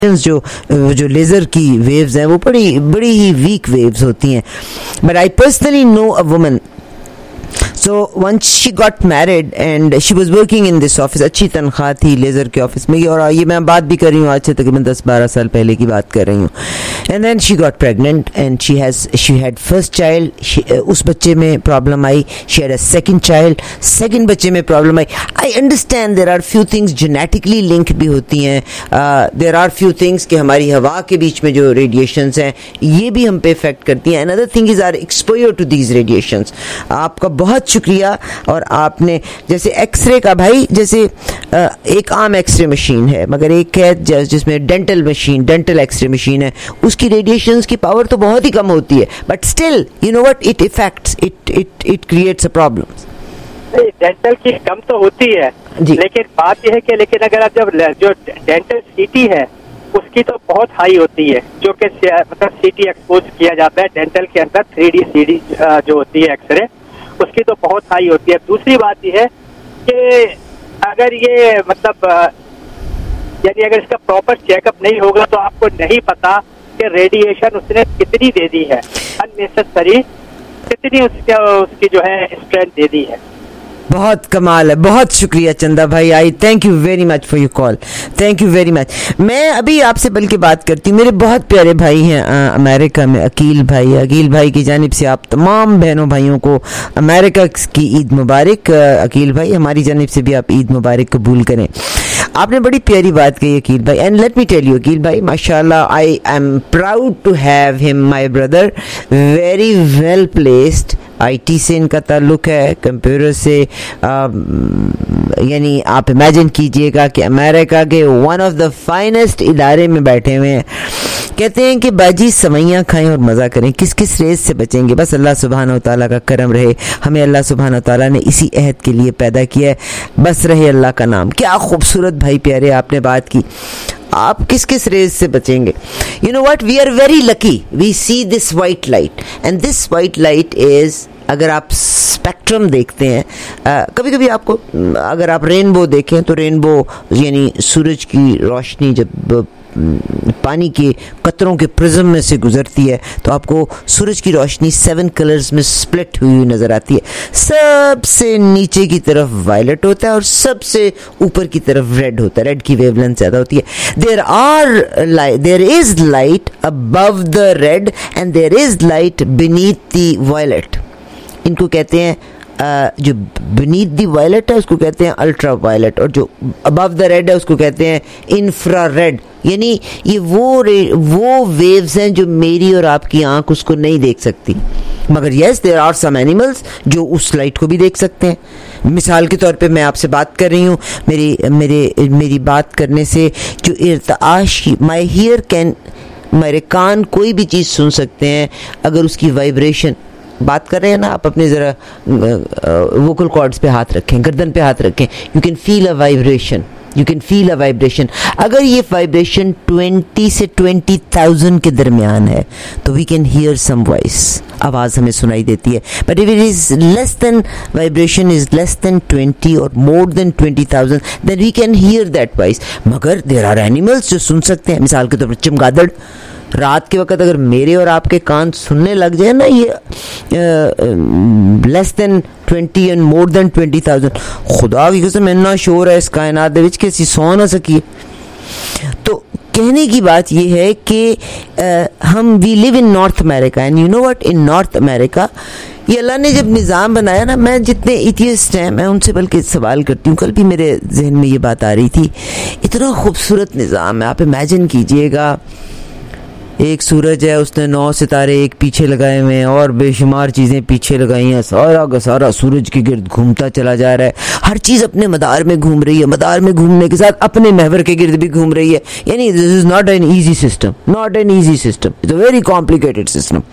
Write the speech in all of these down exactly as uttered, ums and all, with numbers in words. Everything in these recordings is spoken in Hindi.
जो जो लेज़र की वेव्स हैं वो बड़ी बड़ी ही वीक वेव्स होती हैं. But I personally know a woman. So once she got married and she was working in this office, अच्छी तनख्वाह थी लेज़र के ऑफिस में, और ये मैं बात भी कर रही हूँ आज से तकरीबन दस बारह साल पहले की बात कर रही हूँ. And then she got pregnant and she has she had first child. She, uh, उस बच्चे में प्रॉब्लम आई. She had a second child. Second बच्चे में प्रॉब्लम आई. I understand there are few things genetically linked भी होती हैं. uh, there are few things कि हमारी हवा के बीच में जो radiations हैं ये भी हम पे इफेक्ट करती हैं. Another thing is our exposure to these radiations. आपका बहुत शुक्रिया. और आपने जैसे एक्सरे का, भाई जैसे एक आम एक्सरे मशीन है मगर एक है जिसमें dental machine dental x-ray machine है, उसकी रेडिएशंस की पावर तो बहुत ही कम होती है, but still you know what, it effects it it it creates a problem. Dental की कम तो होती है लेकिन बात यह है कि लेकिन अगर आप जब जो डेंटल सीटी है उसकी तो बहुत हाई होती है, जो कि मतलब सीटी एक्सपोज किया जाता है डेंटल के अंदर. थ्री डी सी डी जो होती है एक्सरे उसकी तो बहुत हाई होती है. दूसरी बात यह है कि अगर ये मतलब यानी अगर इसका प्रॉपर चेकअप नहीं होगा तो आपको नहीं पता कि रेडिएशन उसने कितनी दे दी है, अननेसेसरी कितनी उसके उसकी जो है स्ट्रेंथ दे दी है. बहुत कमाल है. बहुत शुक्रिया चंदा भाई. I thank you very much for your call. Thank you very much. मैं अभी आपसे बल्कि बात करती हूँ, मेरे बहुत प्यारे भाई हैं अमेरिका में, अकील भाई. अकील भाई की जानिब से आप तमाम बहनों भाइयों को अमेरिका की ईद मुबारक. अकील भाई हमारी जानिब से भी आप ईद मुबारक कबूल करें. आपने बड़ी प्यारी बात कही अकील भाई. And let me tell you Aqeel भाई, माशाल्लाह I am proud to have him my brother. Very well placed. IT से इनका ताल्लुक़ है, कंप्यूटर से. यानी आप इमेजिन कीजिएगा कि अमेरिका के वन ऑफ द फाइनेस्ट इदारे में बैठे हुए हैं. कहते हैं कि बाजी सवैयाँ खाएं और मज़ा करें. किस किस रेस से बचेंगे? बस अल्लाह सुब्हानहू तआला का करम रहे. हमें अल्लाह सुब्हानहू तआला ने इसी अहद के लिए पैदा किया है. बस रहे अल्लाह का नाम. क्या खूबसूरत भाई प्यारे आपने बात की. आप किस किस रेस से बचेंगे? You know what, we are very lucky. We see this white light and this white light is, अगर आप स्पेक्ट्रम देखते हैं, कभी कभी आपको अगर आप रेनबो देखें तो रेनबो यानी सूरज की रोशनी जब पानी के कतरों के प्रिज्म में से गुजरती है तो आपको सूरज की रोशनी सेवन कलर्स में स्प्लिट हुई नज़र आती है. सबसे नीचे की तरफ वायलेट होता है और सबसे ऊपर की तरफ रेड होता है. रेड की वेवलेंथ ज़्यादा होती है. There are light, there is light above the red and there is light beneath the violet. इनको कहते हैं uh, जो बीनीथ दी वायलेट है उसको कहते हैं अल्ट्रा वायलेट, और जो अबव द रेड है उसको कहते हैं इंफ्रा रेड. यानी ये वो वो वेव्स हैं जो मेरी और आपकी आंख उसको नहीं देख सकती, मगर yes there are some animals जो उस लाइट को भी देख सकते हैं. मिसाल के तौर पे मैं आपसे बात कर रही हूँ, मेरी मेरे मेरी बात करने से जो इर्ताश की, माई हियर कैन, मेरे कान कोई भी चीज़ सुन सकते हैं अगर उसकी वाइब्रेशन. बात कर रहे हैं ना आप, अपने ज़रा वोकल कॉर्ड्स पे हाथ रखें, गर्दन पे हाथ रखें. You can feel a vibration, you can feel a vibration. अगर ये वाइब्रेशन ट्वेंटी से ट्वेंटी थाउजेंड के दरमियान है तो we can hear some voice, आवाज़ हमें सुनाई देती है. But if it is less than, vibration is less than twenty और more than twenty thousand, then we can hear that voice. मगर देर आर एनिमल्स जो सुन सकते हैं. मिसाल के तौर पर चमगादड़. रात के वक्त अगर मेरे और आपके कान सुनने लग जाए ना ये less than twenty and more than twenty thousand, खुदा की कसम इन्ना शोर है इस कायनात दे विच कि असीं सौ ना सकिए. तो कहने की बात यह है कि हम we live in North America and you know what, in North America ये अल्लाह ने जब निज़ाम बनाया ना, मैं जितने एथियस्ट हैं मैं उनसे बल्कि सवाल करती हूँ. कल भी मेरे जहन में ये बात आ रही थी. इतना खूबसूरत निज़ाम है. आप इमेजिन कीजिएगा, एक सूरज है, उसने नौ सितारे एक पीछे लगाए हुए हैं और बेशुमार चीज़ें पीछे लगाई हैं. सारा का सारा सूरज के गिर्द घूमता चला जा रहा है. हर चीज़ अपने मदार में घूम रही है. मदार में घूमने के साथ अपने महवर के गिर्द भी घूम रही है. यानी this is not an easy system, not an easy system, it's a very complicated system.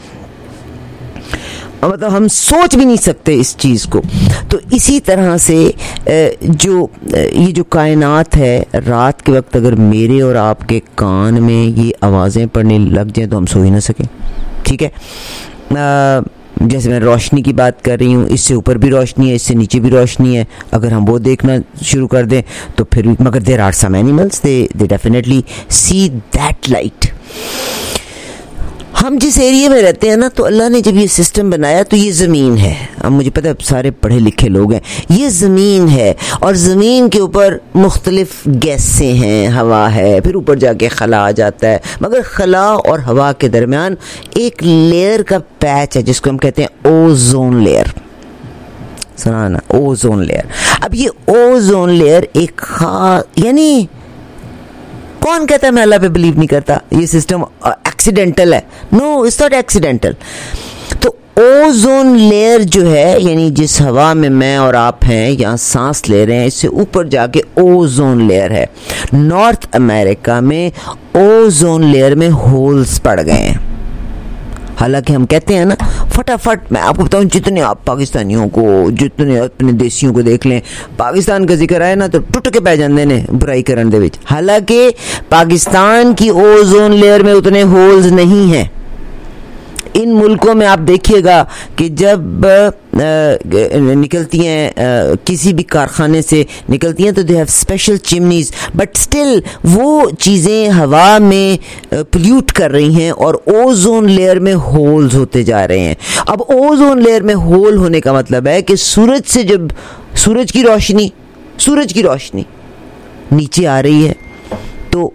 मतलब हम सोच भी नहीं सकते इस चीज़ को. तो इसी तरह से जो ये जो कायनात है, रात के वक्त अगर मेरे और आपके कान में ये आवाज़ें पड़ने लग जाएं तो हम सो ही ना सकें. ठीक है. आ, जैसे मैं रोशनी की बात कर रही हूँ, इससे ऊपर भी रोशनी है, इससे नीचे भी रोशनी है, अगर हम वो देखना शुरू कर दें तो फिर भी, मगर there are some animals they they definitely see that light. हम जिस एरिया में रहते हैं ना, तो अल्लाह ने जब ये सिस्टम बनाया तो ये ज़मीन है। अब मुझे पता है सारे पढ़े लिखे लोग हैं, ये ज़मीन है और ज़मीन के ऊपर मुख्तलिफ गैसें हैं, हवा है, फिर ऊपर जाके खला आ जाता है, मगर खला और हवा के दरमियान एक लेयर का पैच है जिसको हम कहते हैं ओजोन लेयर। सुना ना, ओजोन लेयर। अब ये ओजोन लेयर एक खास, यानी कौन कहता है मैं अल्लाह पे बिलीव नहीं करता, ये सिस्टम एक्सीडेंटल है? No, it's not accidental. तो ओजोन लेयर जो है, यानी जिस हवा में मैं और आप हैं, यहाँ सांस ले रहे हैं, इससे ऊपर जाके ओजोन लेयर है। नॉर्थ अमेरिका में ओजोन लेयर में होल्स पड़ गए हैं। हालांकि हम कहते हैं ना, फटाफट मैं आपको बताऊं, जितने आप पाकिस्तानियों को, जितने अपने देशियों को देख लें, पाकिस्तान का जिक्र आए ना तो टुट के पै जाते ने बुराई करने दे विच। हालांकि पाकिस्तान की ओजोन लेयर में उतने होल्स नहीं हैं। इन मुल्कों में आप देखिएगा कि जब आ, निकलती हैं, आ, किसी भी कारखाने से निकलती हैं, तो they have special chimneys, but still वो चीज़ें हवा में पोल्यूट कर रही हैं और ओजोन लेयर में होल्स होते जा रहे हैं। अब ओजोन लेयर में होल होने का मतलब है कि सूरज से जब सूरज की रोशनी सूरज की रोशनी नीचे आ रही है, तो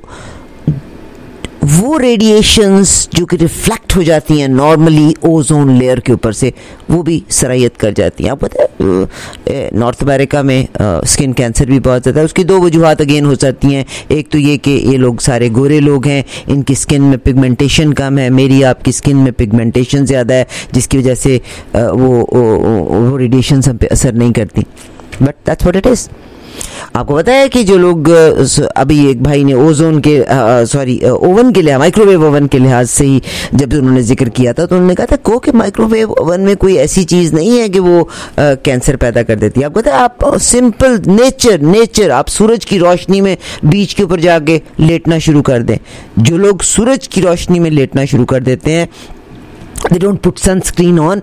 वो रेडिएशंस जो कि रिफ्लेक्ट हो जाती हैं नॉर्मली ओजोन लेयर के ऊपर से, वो भी सरायत कर जाती हैं। आप पता है नॉर्थ अमेरिका में स्किन कैंसर भी बहुत ज़्यादा है। उसकी दो वजूहात अगेन हो सकती हैं। एक तो ये कि ये लोग सारे गोरे लोग हैं, इनकी स्किन में पिगमेंटेशन कम है, मेरी आपकी स्किन में पिगमेंटेशन ज़्यादा है, जिसकी वजह से वो वो, वो रेडिएशन हम पे असर नहीं करती। But that's what it is. आपको पता है कि जो लोग, अभी एक भाई ने ओजोन के सॉरी ओवन के लिहाज, माइक्रोवेव ओवन के लिहाज से ही जब उन्होंने जिक्र किया था, तो उन्होंने कहा था को कि माइक्रोवेव ओवन में कोई ऐसी चीज़ नहीं है कि वो आ, कैंसर पैदा कर देती है। आपको पता है, आप सिंपल नेचर नेचर आप सूरज की रोशनी में बीच के ऊपर जाके लेटना शुरू कर दें। जो लोग सूरज की रोशनी में लेटना शुरू कर देते हैं, they don't put sunscreen on,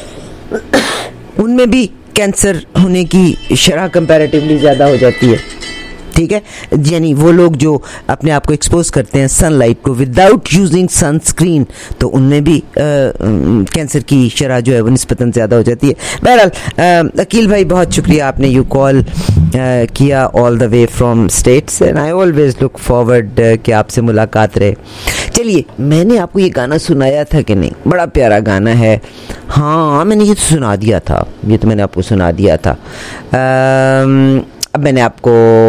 उनमें भी कैंसर होने की शरह कंपैरेटिवली ज़्यादा हो जाती है। ठीक है, यानी वो लोग जो अपने आप को एक्सपोज करते हैं सनलाइट को विदाउट यूजिंग सनस्क्रीन, तो उनमें भी कैंसर की शरह जो है वो निस्बतन ज़्यादा हो जाती है। बहरहाल अकील भाई, बहुत शुक्रिया, आपने यू कॉल किया all the way from States, and I always look forward कि आपसे मुलाकात रहे। चलिए, मैंने आपको ये गाना सुनाया था कि नहीं? बड़ा प्यारा गाना है। हाँ, मैंने ये तो सुना दिया था, ये तो मैंने आपको सुना दिया था। आ, अब मैंने आपको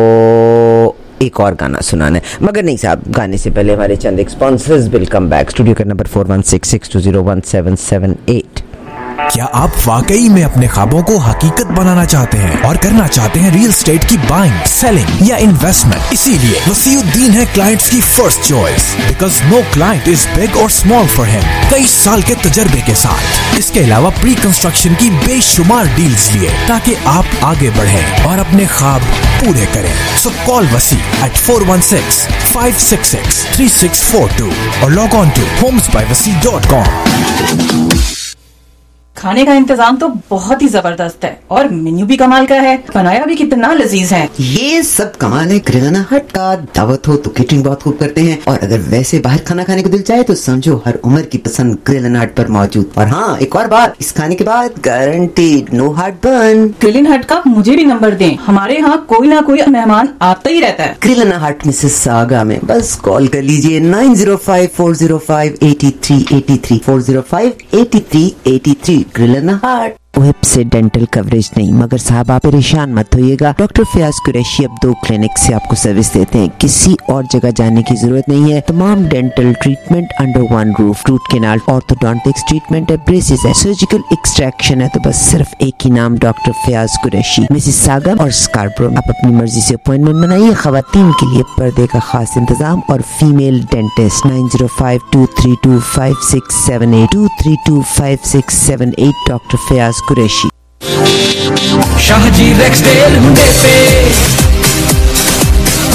एक और गाना सुनाना है, मगर नहीं साहब, गाने से पहले हमारे चंद sponsors will come back. Studio का number four one six six two zero one seven seven eight. क्या आप वाकई में अपने ख्वाबों को हकीकत बनाना चाहते हैं और करना चाहते हैं रियल एस्टेट की बाइंग, सेलिंग या इन्वेस्टमेंट? इसीलिए वसीउद्दीन है क्लाइंट्स की first choice, because no client is big और स्मॉल फॉर हिम। कई साल के तजर्बे के साथ, इसके अलावा प्री कंस्ट्रक्शन की बेशुमार डील्स लिए, ताकि आप आगे बढ़ें और अपने ख्वाब पूरे करें। So call Wasi at four one six five six six three six four two और log on to homes by Wasi dot com. खाने का इंतजाम तो बहुत ही जबरदस्त है और मेन्यू भी कमाल का है, बनाया भी कितना लजीज है। ये सब कमाल है किराना हट का। दावत हो तो केटरिंग बहुत खूब करते हैं, और अगर वैसे बाहर खाना खाने को दिल चाहे तो समझो हर उम्र की पसंद ग्रिल एंड हट पर मौजूद। और हाँ, एक और बात, इस खाने के बाद guaranteed no heartburn. Grill and Hut का मुझे भी नंबर दें, हमारे यहाँ कोई ना कोई मेहमान आता ही रहता है। Grill and Hut Mississauga में बस कॉल कर लीजिए nine zero five four zero five eighty three eighty three four zero five eighty three eighty three. Grill and Hut. वेब से डेंटल कवरेज नहीं, मगर साहब आप परेशान मत होइएगा। डॉक्टर फयाज कुरैशी अब दो क्लिनिक से आपको सर्विस देते हैं, किसी और जगह जाने की जरूरत नहीं है। तमाम dental treatment under one roof, root canal, orthodontics treatment है, ब्रेसेस है, सर्जिकल एक्सट्रैक्शन है, तो बस सिर्फ एक ही नाम, doctor Fayaz Qureshi, Mississauga और स्कार्बरो। आप अपनी मर्जी से अपॉइंटमेंट बनाइए। खवातीन के लिए पर्दे का खास इंतजाम और female dentist nine zero five two three two five six seven eight two three two five six seven eight. Doctor Fayaz Qureshi. Shahji Rexdale मुंडे पे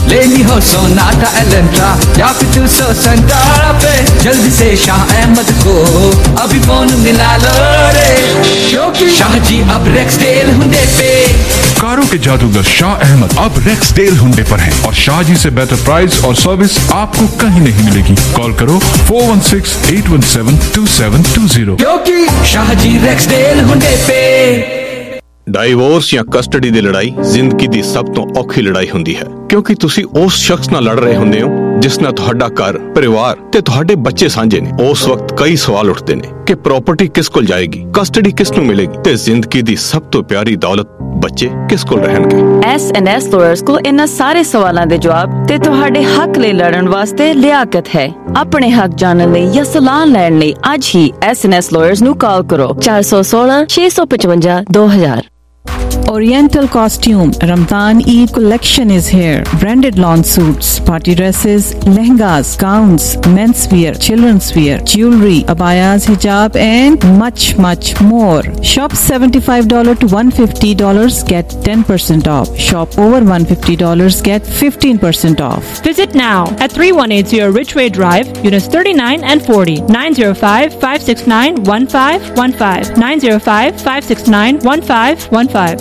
ले ली हो सोनाटा एलेंट्रा या फिर तू सो संटारा पे, जल्दी से शाह अहमद को अभी फोन मिला लो रे, क्योंकि शाह जी अब रेक्सडेल हुंडे पे। कारों के जादूगर शाह अहमद अब रेक्सडेल हुंडे पर हैं और शाह जी से बेहतर प्राइस और सर्विस आपको कहीं नहीं मिलेगी। कॉल करो four one six eight one seven two seven two zero, क्योंकि शाह जी रेक्सडेल हुंडे पे। ਡਾਈਵੋਰਸ ਜਾਂ ਕਸਟਡੀ ਦੀ ਲੜਾਈ ਜ਼ਿੰਦਗੀ ਦੀ ਸਭ ਤੋਂ ਔਖੀ ਲੜਾਈ ਹੁੰਦੀ ਹੈ, ਕਿਉਂਕਿ ਤੁਸੀਂ ਉਸ ਸ਼ਖਸ ਨਾਲ ਲੜ ਰਹੇ ਹੁੰਦੇ ਹੋ ਜਿਸ ਨਾਲ ਤੁਹਾਡਾ ਘਰ, ਪਰਿਵਾਰ ਤੇ ਤੁਹਾਡੇ ਬੱਚੇ ਸਾਂਝੇ ਨੇ। ਉਸ ਵਕਤ ਕਈ ਸਵਾਲ ਉੱਠਦੇ ਨੇ ਕਿ ਪ੍ਰਾਪਰਟੀ ਕਿਸ ਕੋਲ ਜਾਏਗੀ, ਕਸਟਡੀ ਕਿਸ ਨੂੰ ਮਿਲੇਗੀ ਤੇ ਜ਼ਿੰਦਗੀ ਦੀ ਸਭ ਤੋਂ ਪਿਆਰੀ ਦੌਲਤ ਬੱਚੇ ਕਿਸ ਕੋਲ ਰਹਿਣਗੇ। ਐਸ ਐਨ ਐਸ ਲਾਇਰਸ ਕੋਲ ਇਹਨਾਂ ਸਾਰੇ ਸਵਾਲਾਂ ਦੇ ਜਵਾਬ ਤੇ ਤੁਹਾਡੇ ਹੱਕ ਲਈ ਲੜਨ ਵਾਸਤੇ ਲਿਆਕਤ ਹੈ। ਆਪਣੇ ਹੱਕ ਜਾਣਨ ਲਈ ਜਾਂ ਸਲਾਹ ਲੈਣ ਲਈ ਅੱਜ ਹੀ ਐਸ ਐਨ ਐਸ ਲਾਇਰਸ ਨੂੰ ਕਾਲ ਕਰੋ ਚਾਰ ਸੌ ਸੋਲਾਂ ਛੇ ਸੌ ਪਚਵੰਜਾ ਦੋ ਹਜ਼ਾਰ। Oriental Costume Ramadan Eid collection is here. Branded lawn suits, party dresses, lehengas, gowns, men's wear, children's wear, jewelry, abayas, hijab and much much more. Shop seventy-five dollars to one hundred fifty dollars get ten percent off. Shop over one hundred fifty dollars get fifteen percent off. Visit now at thirty-one eighty Ridgeway Drive, Units thirty-nine and forty, nine oh five, five six nine, one five one five, nine oh five, five six nine, one five one five.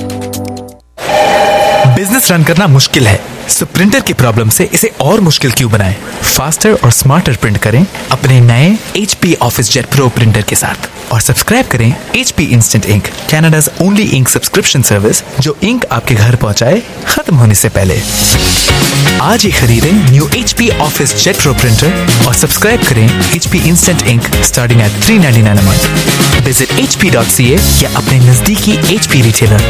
Business run करना मुश्किल है, सो प्रिंटर की प्रॉब्लम से इसे और मुश्किल क्यों बनाएं? फास्टर और स्मार्टर प्रिंट करें अपने नए H P OfficeJet Pro printer के साथ और सब्सक्राइब करें H P Instant Ink, Canada's only ink subscription service जो इंक आपके घर पहुंचाए खत्म होने से पहले। आज ही खरीदें new H P OfficeJet Pro printer और सब्सक्राइब करें H P Instant Ink starting at three ninety-nine a month। Visit h p dot c a या अपने नजदीकी H P retailer.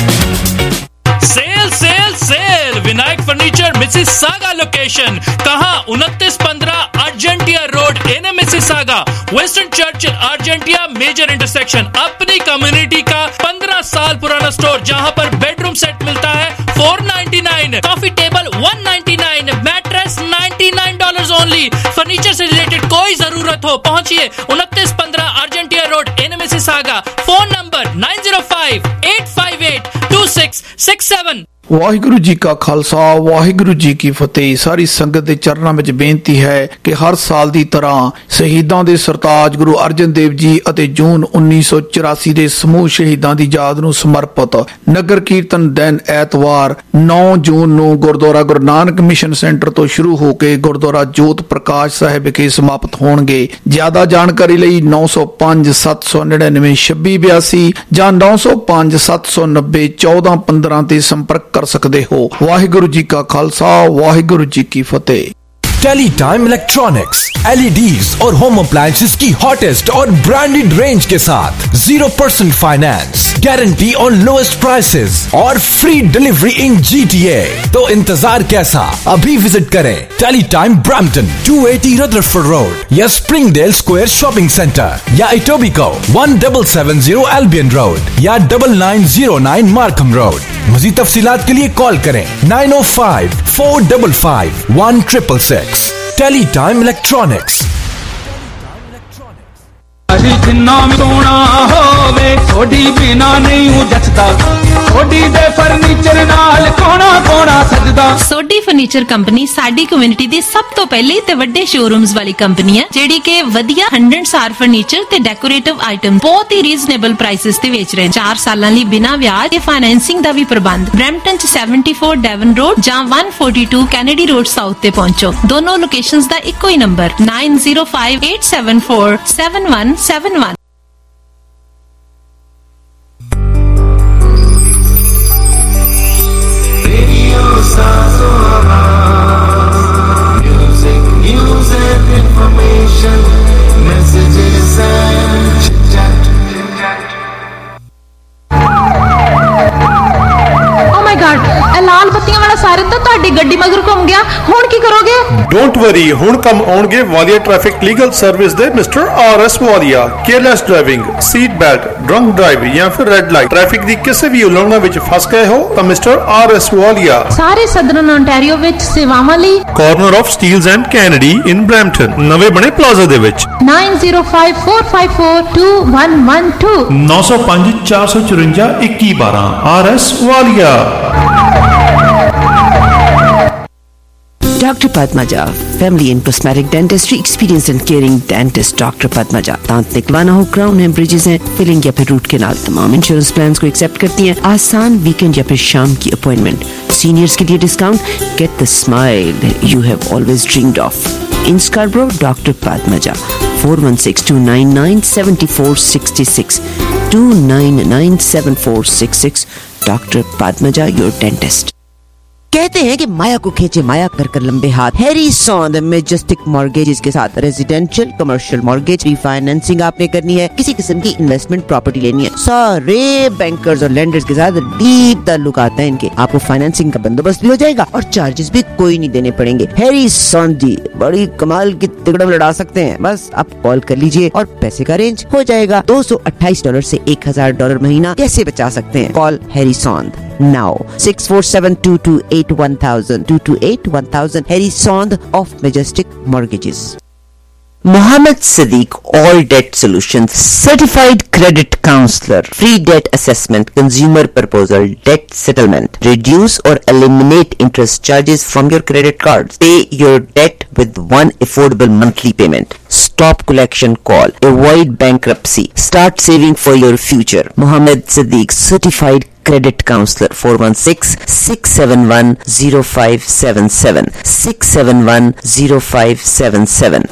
Sale sale sale Vinayak furniture Mississauga location कहां? उनतीस पंद्रह Argentia Road in Mississauga, Winston Churchill Argentia major intersection. अपनी कम्युनिटी का पंद्रह साल पुराना स्टोर जहां पर बेडरूम सेट मिलता है four ninety-nine, coffee table one ninety-nine, mattress ninety-nine dollars only. Furniture से रिलेटेड कोई जरूरत हो पहुंचिए उनतीस पंद्रह Argentia Road in Mississauga. Phone number nine oh five, eight five eight, two six six seven। Waheguru ji ਕਾ ਖਾਲਸਾ ਵਾਹਿਗੁਰੂ ਜੀ ਕੀ ਫਤਿਹ। ਸਾਰੀ ਸੰਗਤ ਦੇ ਚਰਨਾਂ ਵਿੱਚ ਬੇਨਤੀ ਹੈ ਕਿ ਹਰ ਸਾਲ ਦੀ ਤਰ੍ਹਾਂ ਸ਼ਹੀਦਾਂ ਦੇ ਸਰਤਾਜ ਗੁਰੂ ਅਰਜਨ ਦੇਵ ਜੀ ਅਤੇ ਜੂਨ ਉੱਨੀ ਸੌ ਚੁਰਾਸੀ ਦੇ ਸਮੂਹ ਸ਼ਹੀਦਾਂ ਦੀ ਯਾਦ ਨੂੰ ਸਮਰਪਿਤ ਨਗਰ ਕੀਰਤਨ ਦਿਨ ਐਤਵਾਰ ਨੌਂ ਜੂਨ ਨੂੰ ਗੁਰਦੁਆਰਾ ਗੁਰੂ ਨਾਨਕ ਮਿਸ਼ਨ ਸੈਂਟਰ ਤੋਂ ਸ਼ੁਰੂ ਹੋ ਕੇ ਗੁਰਦੁਆਰਾ ਜੋਤ ਪ੍ਰਕਾਸ਼ ਸਾਹਿਬ ਵਿਖੇ ਸਮਾਪਤ ਹੋਣਗੇ। ਜ਼ਿਆਦਾ ਜਾਣਕਾਰੀ ਲਈ ਨੌ ਸੌ ਪੰਜ ਸੱਤ ਸੌ ਨੜਿਨਵੇਂ ਛੱਬੀ ਬਿਆਸੀ ਜਾਂ ਨੌ ਸੌ ਪੰਜ ਸੱਤ ਸੌ ਨੱਬੇ ਚੌਦਾਂ ਪੰਦਰਾਂ ਤੇ ਸੰਪਰਕ कर सकते हो। वाहिगुरु जी का खालसा वाहिगुरु जी की फतेह। Teletime electronics L E Ds और होम अप्लायंसेस की हॉटेस्ट और ब्रांडेड रेंज के साथ zero percent finance, guarantee on lowest prices और free delivery in G T A। तो इंतजार कैसा, अभी विजिट करें Teletime Brampton two eighty Rutherford Road या स्प्रिंगडेल स्क्वायर शॉपिंग सेंटर या Etobicoke one seven seven zero Albion Road या nine nine zero nine Markham Road. मज़ीद तफसीलात के लिए कॉल करें nine oh five, four five five, one six six six। Teletime electronics. जिन्ना सोना होवे थोड़ी बिना नहीं जचदा, थोड़ी दे फर्नीचर नाल कोना कोना सजदा। सोडी फर्नीचर कंपनी साडी कम्युनिटी दी सब तो पहले ते वड्डे शोरूम्स वाली कंपनी है जेड़ी के वधिया हंड्रेड सार फर्नीचर ते डेकोरेटिव आइटम बहुत ही रीजनेबल प्राइसेस ते बेच रहे हैं। चार सालां लई बिना ब्याज ते फाइनेंसिंग दा भी प्रबंध। ब्रैम्पटन च seventy-four डेवन रोड जां one forty-two Kennedy Road South ते पहुंचो। दोनों लोकेशंस दा इक्को ही नंबर nine oh five, eight seven four, seven one seven one। Music, music, information, messages and chit-chat. Oh my God, लाल बत्तियां वाला सायरन तो ਤੁਹਾਡੀ ਗੱਡੀ ਮਗਰ ਘੁੰਮ ਗਿਆ। ਹੁਣ ਕੀ ਕਰੋਗੇ? डोंट वरी, ਹੁਣ ਕੰਮ ਆਉਣਗੇ ਵਾਲੀਆ ਟ੍ਰੈਫਿਕ ਲੀਗਲ ਸਰਵਿਸ ਦੇ mister R S Walia. Careless driving, seat belt, drunk drive ਜਾਂ ਫਿਰ ਰੈੱਡ ਲਾਈਟ ਟ੍ਰੈਫਿਕ ਦੀ ਕਿਸੇ ਵੀ ਉਲੰਘਣਾ ਵਿੱਚ ਫਸ ਗਏ ਹੋ ਤਾਂ ਮਿਸਟਰ ਆਰ ਐਸ ਵਾਲੀਆ ਸਾਰੇ ਸਦਰਨ ontario ਵਿੱਚ ਸੇਵਾਵਾਂ ਲਈ corner of Steeles and Kennedy in Brampton ਨਵੇਂ ਬਣੇ ਪਲਾਜ਼ਾ ਦੇ ਵਿੱਚ nine oh five, four five four, two one one two nine oh five, four four four, one one one two। R S Walia. Doctor Padmaja, family and cosmetic dentistry, experienced and caring dentist Doctor Padmaja. दांत निकलवाना हो, क्राउन है, ब्रिजेस हैं, फिलिंग या फिर रूट कैनाल, तमाम इंश्योरेंस प्लान्स को एक्सेप्ट करती हैं. आसान वीकेंड या फिर शाम की अपॉइंटमेंट. सीनियर्स के लिए discount. Get the smile you have always dreamed of. In Scarborough, Doctor Padmaja. four one six, two nine nine, seven four six six. two nine nine, seven four six six. Doctor Padmaja, your dentist. कहते हैं कि माया को खींचे माया कर कर लंबे हाथ. हैरी सौंद मेजेस्टिक मॉर्गेजेस के साथ रेजिडेंशियल कमर्शियल मॉर्गेज रीफाइनेंसिंग आपने करनी है, किसी किस्म की इन्वेस्टमेंट प्रॉपर्टी लेनी है, सारे बैंकर्स और लेंडर्स के साथ डीप ताल्लुकात हैं इनके. आपको फाइनेंसिंग का बंदोबस्त भी हो जाएगा और चार्जेस भी कोई नहीं देने पड़ेंगे. हैरी सौंद जी बड़ी कमाल की तिकड़म लड़ा सकते हैं. बस आप कॉल कर लीजिए और पैसे का अरेंज हो जाएगा. दो सौ अट्ठाईस डॉलर से एक हजार डॉलर महीना कैसे बचा सकते हैं? Call Harry Saund now. six four seven, two two eight, one thousand. two two eight, one thousand. Harry Sond of Majestic Mortgages. Mohammed Sadiq, All Debt Solutions, Certified Credit Counselor, Free Debt Assessment, Consumer Proposal, Debt Settlement, Reduce or Eliminate Interest Charges from your credit cards, Pay your debt with one affordable monthly payment, Stop collection call, Avoid bankruptcy, Start saving for your future. Mohammed Sadiq, Certified Credit Counselor. Four one six, six seven one, zero five seven seven. six seven one, zero five seven seven.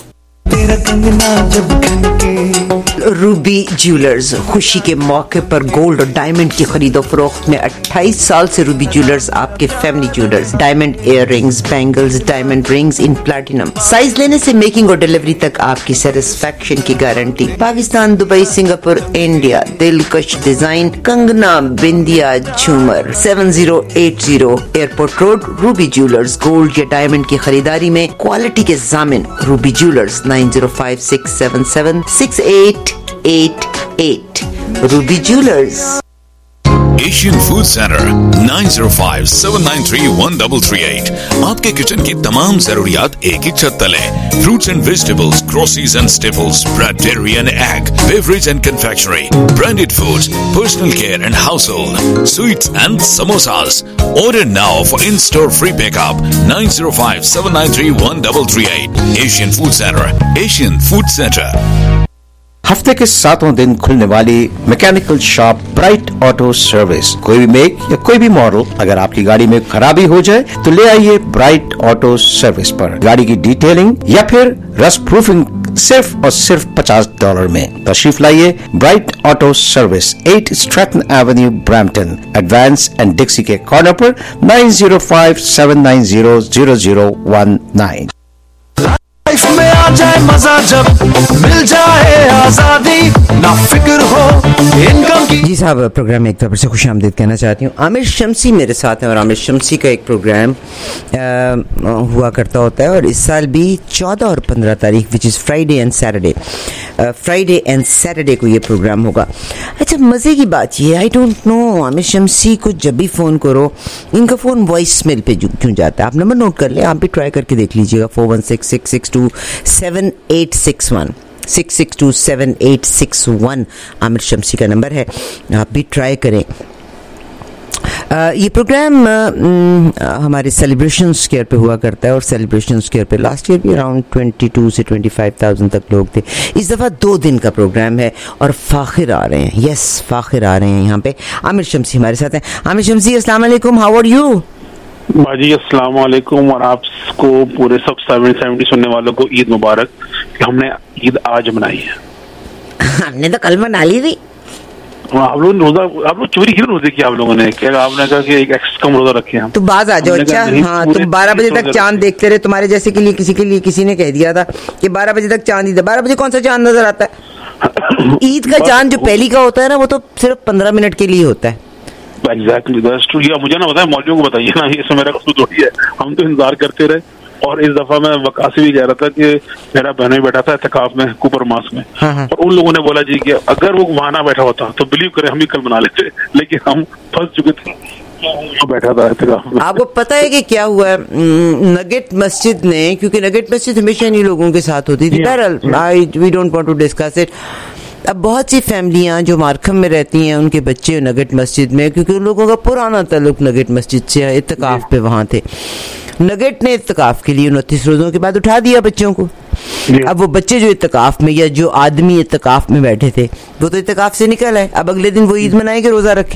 Ruby Jewellers, खुशी के मौके पर गोल्ड और डायमंड की खरीदो फरोख्त में अट्ठाईस साल से रूबी ज्वेलर्स आपके family jewellers. Diamond ear rings, bangles, diamond rings in platinum. Size लेने से मेकिंग और डिलीवरी तक आपकी सेटिस्फेक्शन की guarantee. Pakistan, Dubai, Singapore, India. दिलकश डिजाइन, कंगना, बिंदिया, झूमर. Seven zero eight zero airport road, Ruby jewellers. Gold या डायमंड की खरीदारी में क्वालिटी के जामिन. Ruby jewellers. Nine zero five six seven seven six eight eight eight. Ruby Jewelers. Asian Food Center nine zero five, seven nine three, one three three eight. आपके किचन की तमाम जरूरियात एक ही छत तले. Fruits and vegetables, groceries and staples, bread, dairy and egg, beverage and confectionery, branded foods, personal care and household, sweets and samosas. Order now for in-store free pickup. nine zero five, seven nine three, one three three eight. Asian Food Center. Asian Food Center. हफ्ते के सातों दिन खुलने वाली mechanical shop Bright Auto Service. कोई भी मेक या कोई भी मॉडल अगर आपकी गाड़ी में खराबी हो जाए तो ले आइए ब्राइट ऑटो सर्विस पर. गाड़ी की डिटेलिंग या फिर रस्ट प्रूफिंग सिर्फ और सिर्फ पचास डॉलर में. तशरीफ लाइए Bright Auto Service, at Stratton Avenue, Brampton. Advance and Dixie के कॉर्नर पर nine zero five, seven nine zero, zero zero one nine. Life में आ जाए मजा जब मिल जाए आजादी, ना फिक्र हो इनकम की. जी साहब, प्रोग्राम में एक तरफ से खुश आमदीद कहना चाहती हूँ. आमिर शम्सी मेरे साथ हैं और आमिर शम्सी का एक प्रोग्राम आ, हुआ करता होता है और इस साल भी चौदह और पंद्रह तारीख which is Friday and Saturday, Friday and Saturday को ये प्रोग्राम होगा. अच्छा, मज़े की बात ये, I don't know Aamir Shamsi को जब भी फ़ोन करो इनका फ़ोन वॉइस मेल पे क्यों जाता है. आप नंबर नोट कर ले, आप भी ट्राई करके देख लीजिएगा. Four one six six six two seven eight six one six six two seven eight six one Aamir Shamsi का नंबर है, आप भी ट्राई करें. आ, ये प्रोग्राम आ, हमारे सेलिब्रेशन स्क्वायर पे हुआ करता है और सेलिब्रेशन स्क्वायर पे लास्ट ईयर भी अराउंड बाईस से पच्चीस हज़ार तक लोग थे. इस दफ़ा दो दिन का प्रोग्राम है और फाखिर आ रहे हैं. यस, फाखिर आ रहे हैं यहाँ पे. आमिर शम्सी हमारे साथ हैं. आमिर शम्सी, अस्सलाम वालेकुम, हाउ आर यू? बाजी अस्सलाम वालेकुम, और आपको पूरे सब सेवेंटी सेवेंटी सुनने वालों को ईद मुबारक. कि हमने ईद आज मनाई है. हमने तो कल मना ली थी. आप लोग रोजा, आप लोग चोरी क्यों रोजे किया आप लोगों ने? क्या आपने कहा कि एक एक्स कम रोजा रखे हम. तो बाज आ जाओ. अच्छा हाँ, तुम बारह बजे तक चांद देखते रहे. तुम्हारे जैसे के लिए किसी के लिए किसी ने कह दिया था कि बारह बजे तक चांद ही था. बारह बजे कौन सा चांद नजर आता है? ईद का चांद जो पहली का होता है ना, वो तो सिर्फ पंद्रह मिनट के लिए होता है. Exactly, that's true. या मुझे ना बताया, मौलवियों को बताइए ना, इसमें मेरा कसूर थोड़ी है. हम तो इंतजार करते रहे. और इस दफा मैं वकासी भी कह रहा था कि मेरा बहन भी बैठा था एहतिकाफ में कूपर मास में. हाँ हाँ. और उन लोगों ने बोला जी कि अगर वो वहां ना बैठा होता तो बिलीव करें हम ही कल बना लेते, लेकिन हम फंस चुके थे. बैठा था एहतिकाफ में. आपको पता है कि क्या हुआ है? नगेट मस्जिद ने, क्योंकि नगेट मस्जिद हमेशा इन लोगों के साथ होती थी. बहरहाल, I we don't want to discuss it. अब बहुत सी फैमिलियां जो मार्कम में रहती हैं उनके बच्चे नगेट मस्जिद में, क्योंकि उन लोगों का पुराना ताल्लुक नगेट मस्जिद से है, इत्तकाफ पे वहाँ थे। नगेट ने इत्तकाफ के लिए उनतीस रोज़ों के बाद उठा दिया बच्चों को। अब वो बच्चे जो इत्तकाफ में या जो आदमी इत्तकाफ में बैठे थे वो तो इत्तकाफ से निकल आए, अब अगले दिन वो ईद मनाएंगे, रोज़ा रखें।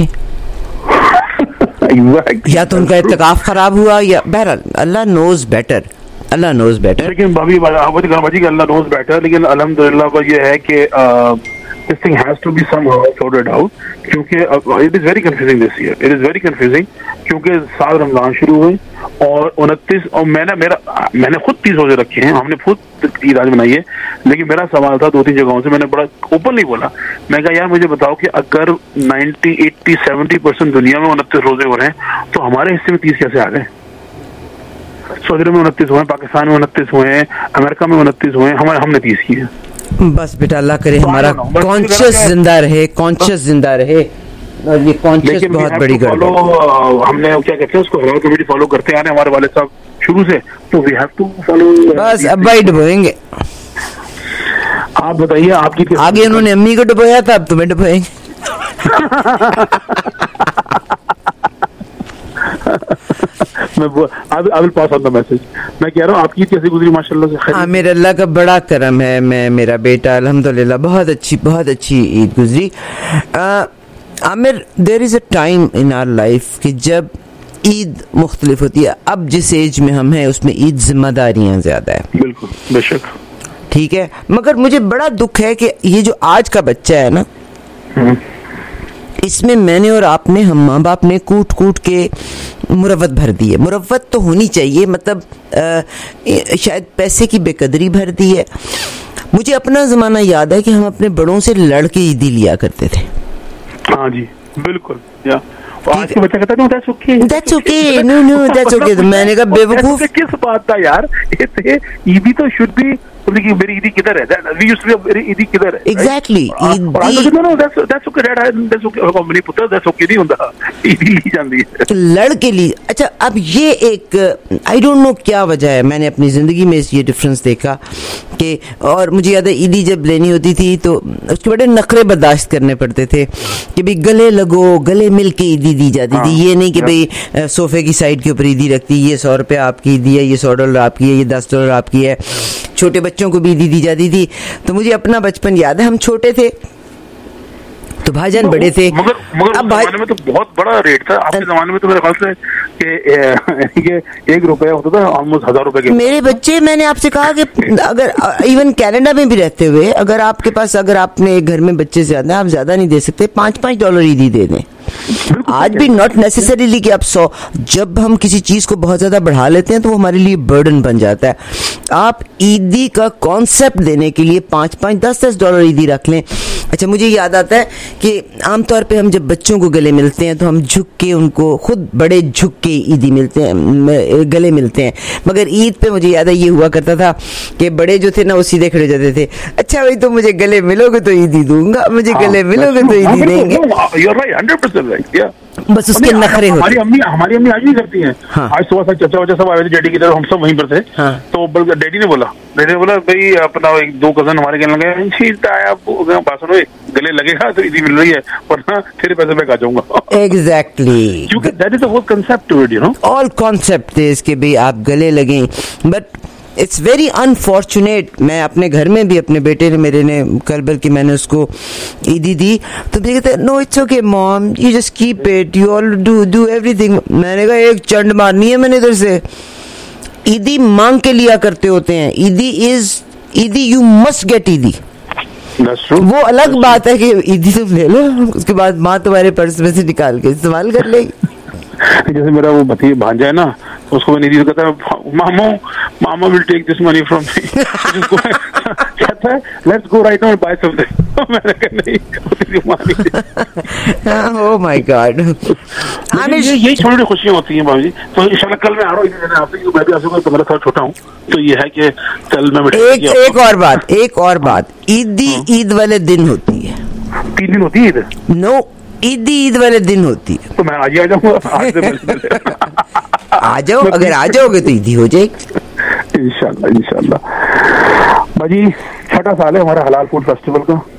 या तो उनका इत्तकाफ खराब हुआ या बहरहाल अल्लाह नोज बेटर, अल्लाह नोज बेटर। लेकिन भाभी अल्लाह नोज बेटर, लेकिन अल्हम्दुलिल्लाह पर ये है कि this thing has to be somehow sorted out, क्योंकि it is very confusing this year, it is very confusing, क्योंकि साल रमजान शुरू हुए और उनतीस, और मैंने मेरा मैंने खुद तीस रोजे रखे हैं, हमने खुद ईद आज मनाई है, लेकिन मेरा सवाल था दो तीन जगहों से, मैंने बड़ा ओपनली बोला, मैं कहा यार मुझे बताओ कि अगर नब्बे, अस्सी, सत्तर परसेंट दुनिया में उनतीस रोजे हो रहे हैं तो हमारे हिस्से में तीस कैसे आ गए? सऊदी अरब में उनतीस हुए, पाकिस्तान में उनतीस हुए, अमेरिका में उनतीस हुए, हमारे हमने तीस किए हैं। बस बेटा अल्लाह करे हमारा कॉन्शियस जिंदा रहे, कॉन्शियस जिंदा रहे, और ये कॉन्शियस बहुत बड़ी गड़बड़। हमने क्या कहते हैं उसको, हलाल कमेटी फॉलो करते आ रहे हैं हमारे वाले साहब शुरू से, तो वी हैव टू फॉलो। बस अब भाई डुबोएंगे। आप बताइए आपकी आगे उन्होंने अम्मी को डुबोया था, अब तुम्हें डुबोएंगे। मैं I will pass on the message। मैं कह रहा हूँ आपकी कैसी गुजरी माशाल्लाह से? हाँ मेरे अल्लाह का बड़ा करम है, मैं मेरा बेटा अल्हम्दुलिल्लाह बहुत अच्छी बहुत अच्छी ईद गुजरी। Aamir, there is a time in our life कि जब ईद मुख्तलिफ होती है। अब जिस एज में हम हैं उसमें ईद जिम्मेदारियाँ ज़्यादा है। बिल्कुल बेशक, ठीक है, मगर मुझे बड़ा दुख है कि ये जो आज का बच्चा है ना, इसमें मैंने और आपने, हम माँ बाप ने कूट कूट के मुरव्वत भर दी है। मुरव्वत तो होनी चाहिए, मतलब आ, शायद पैसे की बेकदरी भर दी है। मुझे अपना ज़माना याद है कि हम अपने बड़ों से लड़ के ईदी लिया करते थे। हाँ जी बिल्कुल, या आज के बच्चा कहता है that's okay, that's okay, no no that's okay. तो मैंने कहा बेवकूफ, किस बात था यार, ईदी तो शुड बी, मेरी ईदी किधर है, वी यूज्ड टू मेरी ईदी किधर है? एग्जैक्टली, ईदी no no that's that's okay dad, that's okay company पुत्र, दैट्स ओके नहीं होता, ईदी ली जाती है लड़ के लिए। अच्छा, अब ये एक आई डोंट नो क्या वजह है, मैंने अपनी जिंदगी में ये डिफरेंस देखा कि, और मुझे याद है ईदी जब लेनी होती थी तो उसके बड़े नखरे बर्दाश्त करने पड़ते थे कि भाई गले लगो, गले मिल के ईदी दी जाती थी। ये नहीं कि भाई सोफे की साइड के ऊपर ईदी रखती, ये सौ रुपये आपकी ईदी है, ये सौ डॉलर आपकी है, ये दस डॉलर आपकी है। छोटे बच्चों को भी ईदी दी जाती थी। तो मुझे अपना बचपन याद है, हम छोटे थे तो भाईजान बड़े थे। मगर मगर अब जमाने में तो बहुत बड़ा रेट था। आपके जमाने में तो मेरे ख्याल से कि ये एक रुपया होता था ऑलमोस्ट हजार रुपए के। मेरे बच्चे, मैंने आपसे कहा कि अगर इवन कनाडा में भी रहते हुए अगर आपके पास, अगर आपने एक घर में बच्चे ज्यादा, आप ज्यादा नहीं दे सकते, पाँच पाँच डॉलर ईदी दे दें। आज भी नॉट नेसेसरीली कि आप सौ, जब हम किसी चीज को बहुत ज्यादा बढ़ा लेते हैं तो वो हमारे लिए बर्डन बन जाता है। आप ईदी का कॉन्सेप्ट देने के लिए पाँच पाँच दस दस डॉलर ईदी रख लें। अच्छा, मुझे याद आता है कि आमतौर पे हम जब बच्चों को गले मिलते हैं तो हम झुक के उनको, खुद बड़े झुक के ईदी मिलते हैं, गले मिलते हैं। मगर ईद पे मुझे याद है ये हुआ करता था कि बड़े जो थे ना वो सीधे खड़े जाते थे, अच्छा भाई तुम मुझे गले मिलोगे तो ईदी दूंगा, मुझे गले मिलोगे तो ईदी देंगे। बस उसके नखरे होते। हमारी अम्मी हमारी अम्मी आज भी करती हैं। हाँ। आज सुबह से चचा वचा सब आए थे डैडी की तरफ, हम सब वहीं पर थे। हाँ। तो डैडी ने बोला डैडी ने बोला भाई अपना एक दो कजन हमारे कहने लगे भाषण हुए, गले लगेगा तो ईदी मिल रही है, वरना तेरे पैसे मैं खा जाऊंगा। एग्जैक्टली, क्योंकि that is the whole concept to it, you know, all concept is कि भाई आप गले लगें। बट इट्स वेरी अनफॉर्चुनेट, मैं अपने घर में भी, अपने बेटे ने मेरे ने कल बल्कि मैंने उसको ईदी दी तो मुझे कहते no it's okay mom, you just keep it, you all do do everything. मैंने कहा एक चंड मारनी है मैंने इधर से। ईदी मांग के लिया करते होते हैं, ईदी इज ईदी, यू मस्ट गेट ईदी। वो अलग बात है कि ईदी तुम ले लो, उसके बाद माँ तुम्हारे पर्स में से निकाल के इस्तेमाल कर लेगी। जैसे मेरा वो भतीजा भांजा है ना, उसको मैं नीति कहता है मामो मामा will take this money from me, कहता है let's go right now and buy something. मैंने कहा नहीं, तेरी मां नहीं। ओह माय गॉड, ये यही छोटी छोटी खुशियां होती हैं भाभी जी। तो इंशाल्लाह कल मैं आ रहा हूँ आपसे, मैं भी आपसे पंद्रह साल छोटा हूँ, तो ये है कि कल मैं एक एक और बात एक और बात ईदी ईद वाले दिन होती है। तीन दिन होती है ईद? नो, ईदी ईद वाले दिन होती है। तो मैं आज ही आ जाऊंगा, आज से पहले आ जाओ, अगर आ जाओगे तो ईदी हो जाएगी इंशाल्लाह इंशाल्लाह। भाजी छठा साल है हमारा हलाल फूड फेस्टिवल का,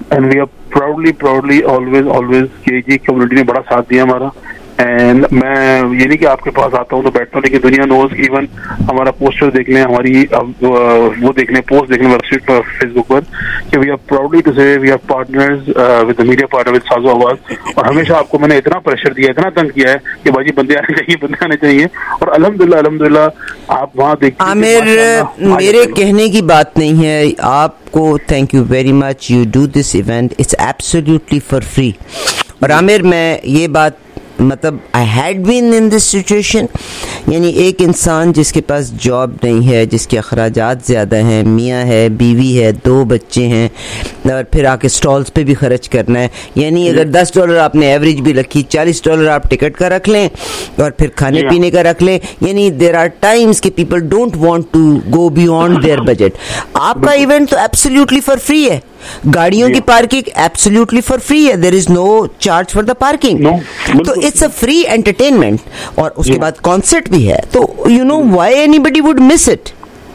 and we are proudly proudly always always केजी कम्युनिटी ने बड़ा साथ दिया हमारा। एंड मैं ये नहीं कि आपके पास आता हूँ तो बैठता हूँ, लेकिन दुनिया नोज, इवन हमारा पोस्टर देख लें, हमारी वो देख लें, पोस्ट देख लें वेबसाइट पर, फेसबुक पर, कि we are proudly to say we are partners with the media partner with साजो आवाज। और हमेशा आपको मैंने इतना प्रेशर दिया, इतना तंग किया है कि भाजी बंदे आने चाहिए, बंदे आने चाहिए। और अल्हम्दुलिल्लाह अल्हम्दुलिल्लाह आप वहाँ देखते हैं। आमिर, मेरे कहने की बात नहीं है, आपको thank you very much, you do this event, it's absolutely for free. और आमिर, मैं ये बात मतलब I had been in this situation, यानी एक इंसान जिसके पास जॉब नहीं है, जिसके अखराजात ज़्यादा हैं, मियाँ है, बीवी है, दो बच्चे हैं, और फिर आके स्टॉल्स पे भी खर्च करना है, यानी अगर दस डॉलर आपने एवरेज भी रखी, चालीस डॉलर आप टिकट का रख लें और फिर खाने पीने का रख लें, यानी देर आर टाइम्स कि people don't want to go beyond their budget. आपका इवेंट तो एब्सोल्युटली फॉर फ्री है, गाड़ियों की पार्किंग एब्सोल्युटली फॉर फ्री है, there is no charge for the parking, तो इट्स अ फ्री एंटरटेनमेंट। और उसके बाद कॉन्सर्ट भी है, तो you know why anybody would miss it.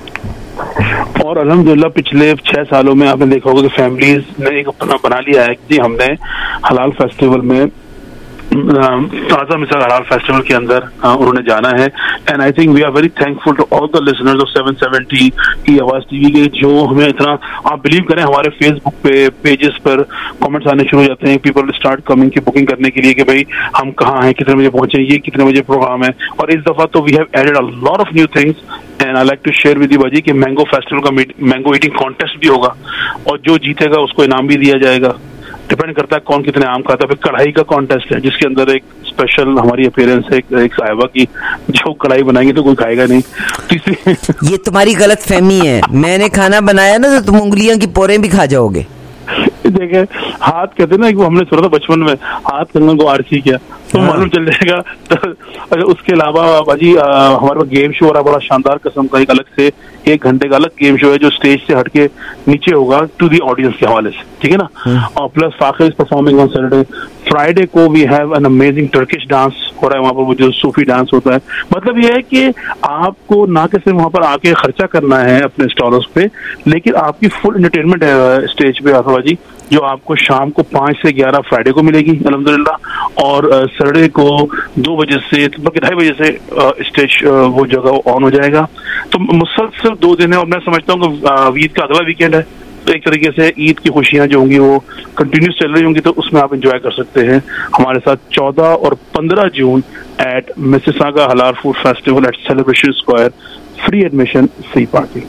और अल्हम्दुलिल्लाह पिछले छह सालों में आपने देखा होगा कि फैमिलीज ने एक अपना बना लिया है कि हमने हलाल फेस्टिवल में, ताज़ा मिसाल हलाल फेस्टिवल के अंदर उन्होंने जाना है। And I think we are very thankful to all the listeners of seven seventy की आवाज टीवी के, जो हमें इतना, आप बिलीव करें, हमारे फेसबुक पे पेजेस पर कमेंट्स आने शुरू हो जाते हैं, पीपल स्टार्ट कमिंग की बुकिंग करने के लिए कि भाई हम कहाँ हैं, कितने बजे पहुंचे, ये कितने बजे प्रोग्राम है। और इस दफा तो we have added a lot of new things and I like to share with you बाजी कि मैंगो फेस्टिवल का मैंगो ईटिंग कॉन्टेस्ट भी होगा, और जो जीतेगा उसको इनाम भी दिया जाएगा। डिपेंड करता है कौन कितने आम खाता है। फिर कढ़ाई का कॉन्टेस्ट है जिसके अंदर एक स्पेशल हमारी अपीयरेंस है एक, एक साहिबा की, जो कढ़ाई बनाएंगे तो कोई खाएगा नहीं। तीसरी ये तुम्हारी गलत फहमी है, मैंने खाना बनाया ना तो तुम उंगलियां की पोरें भी खा जाओगे। देखे हाथ कहते ना, हमने सुना था बचपन में, हाथ कंगन को आरसी किया तो मालूम चल जाएगा। तो उसके अलावा बाजी हमारे पास गेम शो हो रहा है, बड़ा शानदार किस्म का, एक अलग से एक घंटे का अलग गेम शो है जो स्टेज से हटके नीचे होगा टू दी ऑडियंस के हवाले से, ठीक है ना। और plus Fakhir is performing on Saturday. Friday को we have an amazing Turkish dance हो रहा है वहाँ पर, वो जो सूफी डांस होता है। मतलब ये है कि आपको ना कि सिर्फ वहाँ पर आके खर्चा करना है अपने स्टॉल्स पे, लेकिन आपकी फुल एंटरटेनमेंट है स्टेज पे आफा जी, जो आपको शाम को पाँच से ग्यारह फ्राइडे को मिलेगी अल्हम्दुलिल्लाह, और सैटरडे को दो बजे से बल्कि ढाई बजे से स्टेज वो जगह ऑन हो जाएगा। तो मुसलसल दो दिन है, और मैं समझता हूँ कि ईद का अगला वीकेंड है, तो एक तरीके से ईद की खुशियां जो होंगी वो कंटिन्यूस चल रही होंगी, तो उसमें आप एंजॉय कर सकते हैं हमारे साथ चौदह और पंद्रह June at Mississauga halal food festival at Celebration Square, free admission, free parking.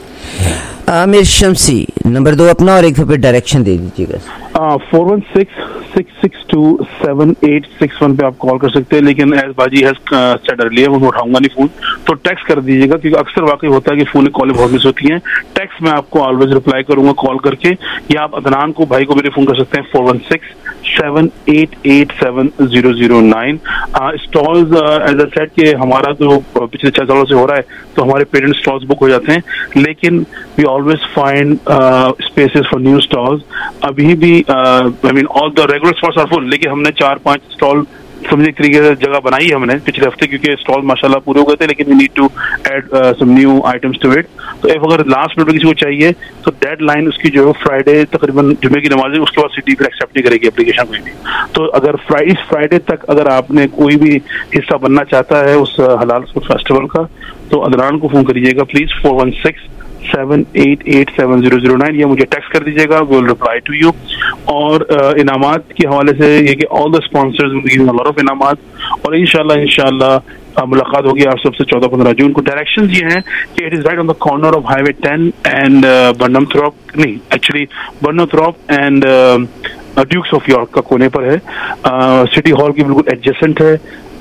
Aamir Shamsi, number दो अपना और एक दफे डायरेक्शन दे दीजिएगा। Four one six six six two seven eight six one पे आप कॉल कर सकते हैं, लेकिन एज बाजी हैज सेड अर्लियर मैं उठाऊंगा नहीं फोन, तो टेक्स्ट कर दीजिएगा, क्योंकि अक्सर वाकई होता है कि फोन कॉल बहुत मिस होती हैं। टेक्स्ट में आपको ऑलवेज रिप्लाई करूंगा कॉल करके, या आप अदनान को भाई को मेरे फोन कर सकते हैं four one six seven eight eight seven zero zero nine. Stalls as a set के हमारा तो पिछले छह सालों से हो रहा है, तो हमारे पेरेंट स्टॉल्स बुक हो जाते हैं, लेकिन we always find spaces for new stalls. अभी भी I mean all the regular stalls are full, लेकिन हमने चार पांच स्टॉल समझे एक तरीके से जगह बनाई है हमने पिछले हफ्ते, क्योंकि स्टॉल माशाल्लाह पूरे हो गए थे, लेकिन we need to add some new items to it. तो if अगर लास्ट मिनट में किसी को चाहिए तो डेडलाइन उसकी जो है फ्राइडे तकरीबन जुमे की नमाज है, उसके बाद सिटी फिर एक्सेप्ट नहीं करेगी एप्लीकेशन कोई भी। तो अगर फ्राइडे इस फ्राइडे तक अगर आपने कोई भी हिस्सा बनना चाहता है उस हलाल फूड फेस्टिवल का, तो अदनान को फोन करिएगा please four one six seven eight eight seven zero zero nine, या मुझे टेक्स्ट कर दीजिएगा, we will reply to you. और इनामात के हवाले से ये कि all the sponsors will give a lot of इनामात, और इंशाल्लाह इंशाल्लाह मुलाकात होगी आप सबसे चौदह पंद्रह जून को। डायरेक्शंस ये हैं कि it is right on the corner of highway ten and Burnhamthorpe, नहीं actually Burnhamthorpe and Dukes of York का कोने पर है, सिटी हॉल की बिल्कुल एडजेसेंट है,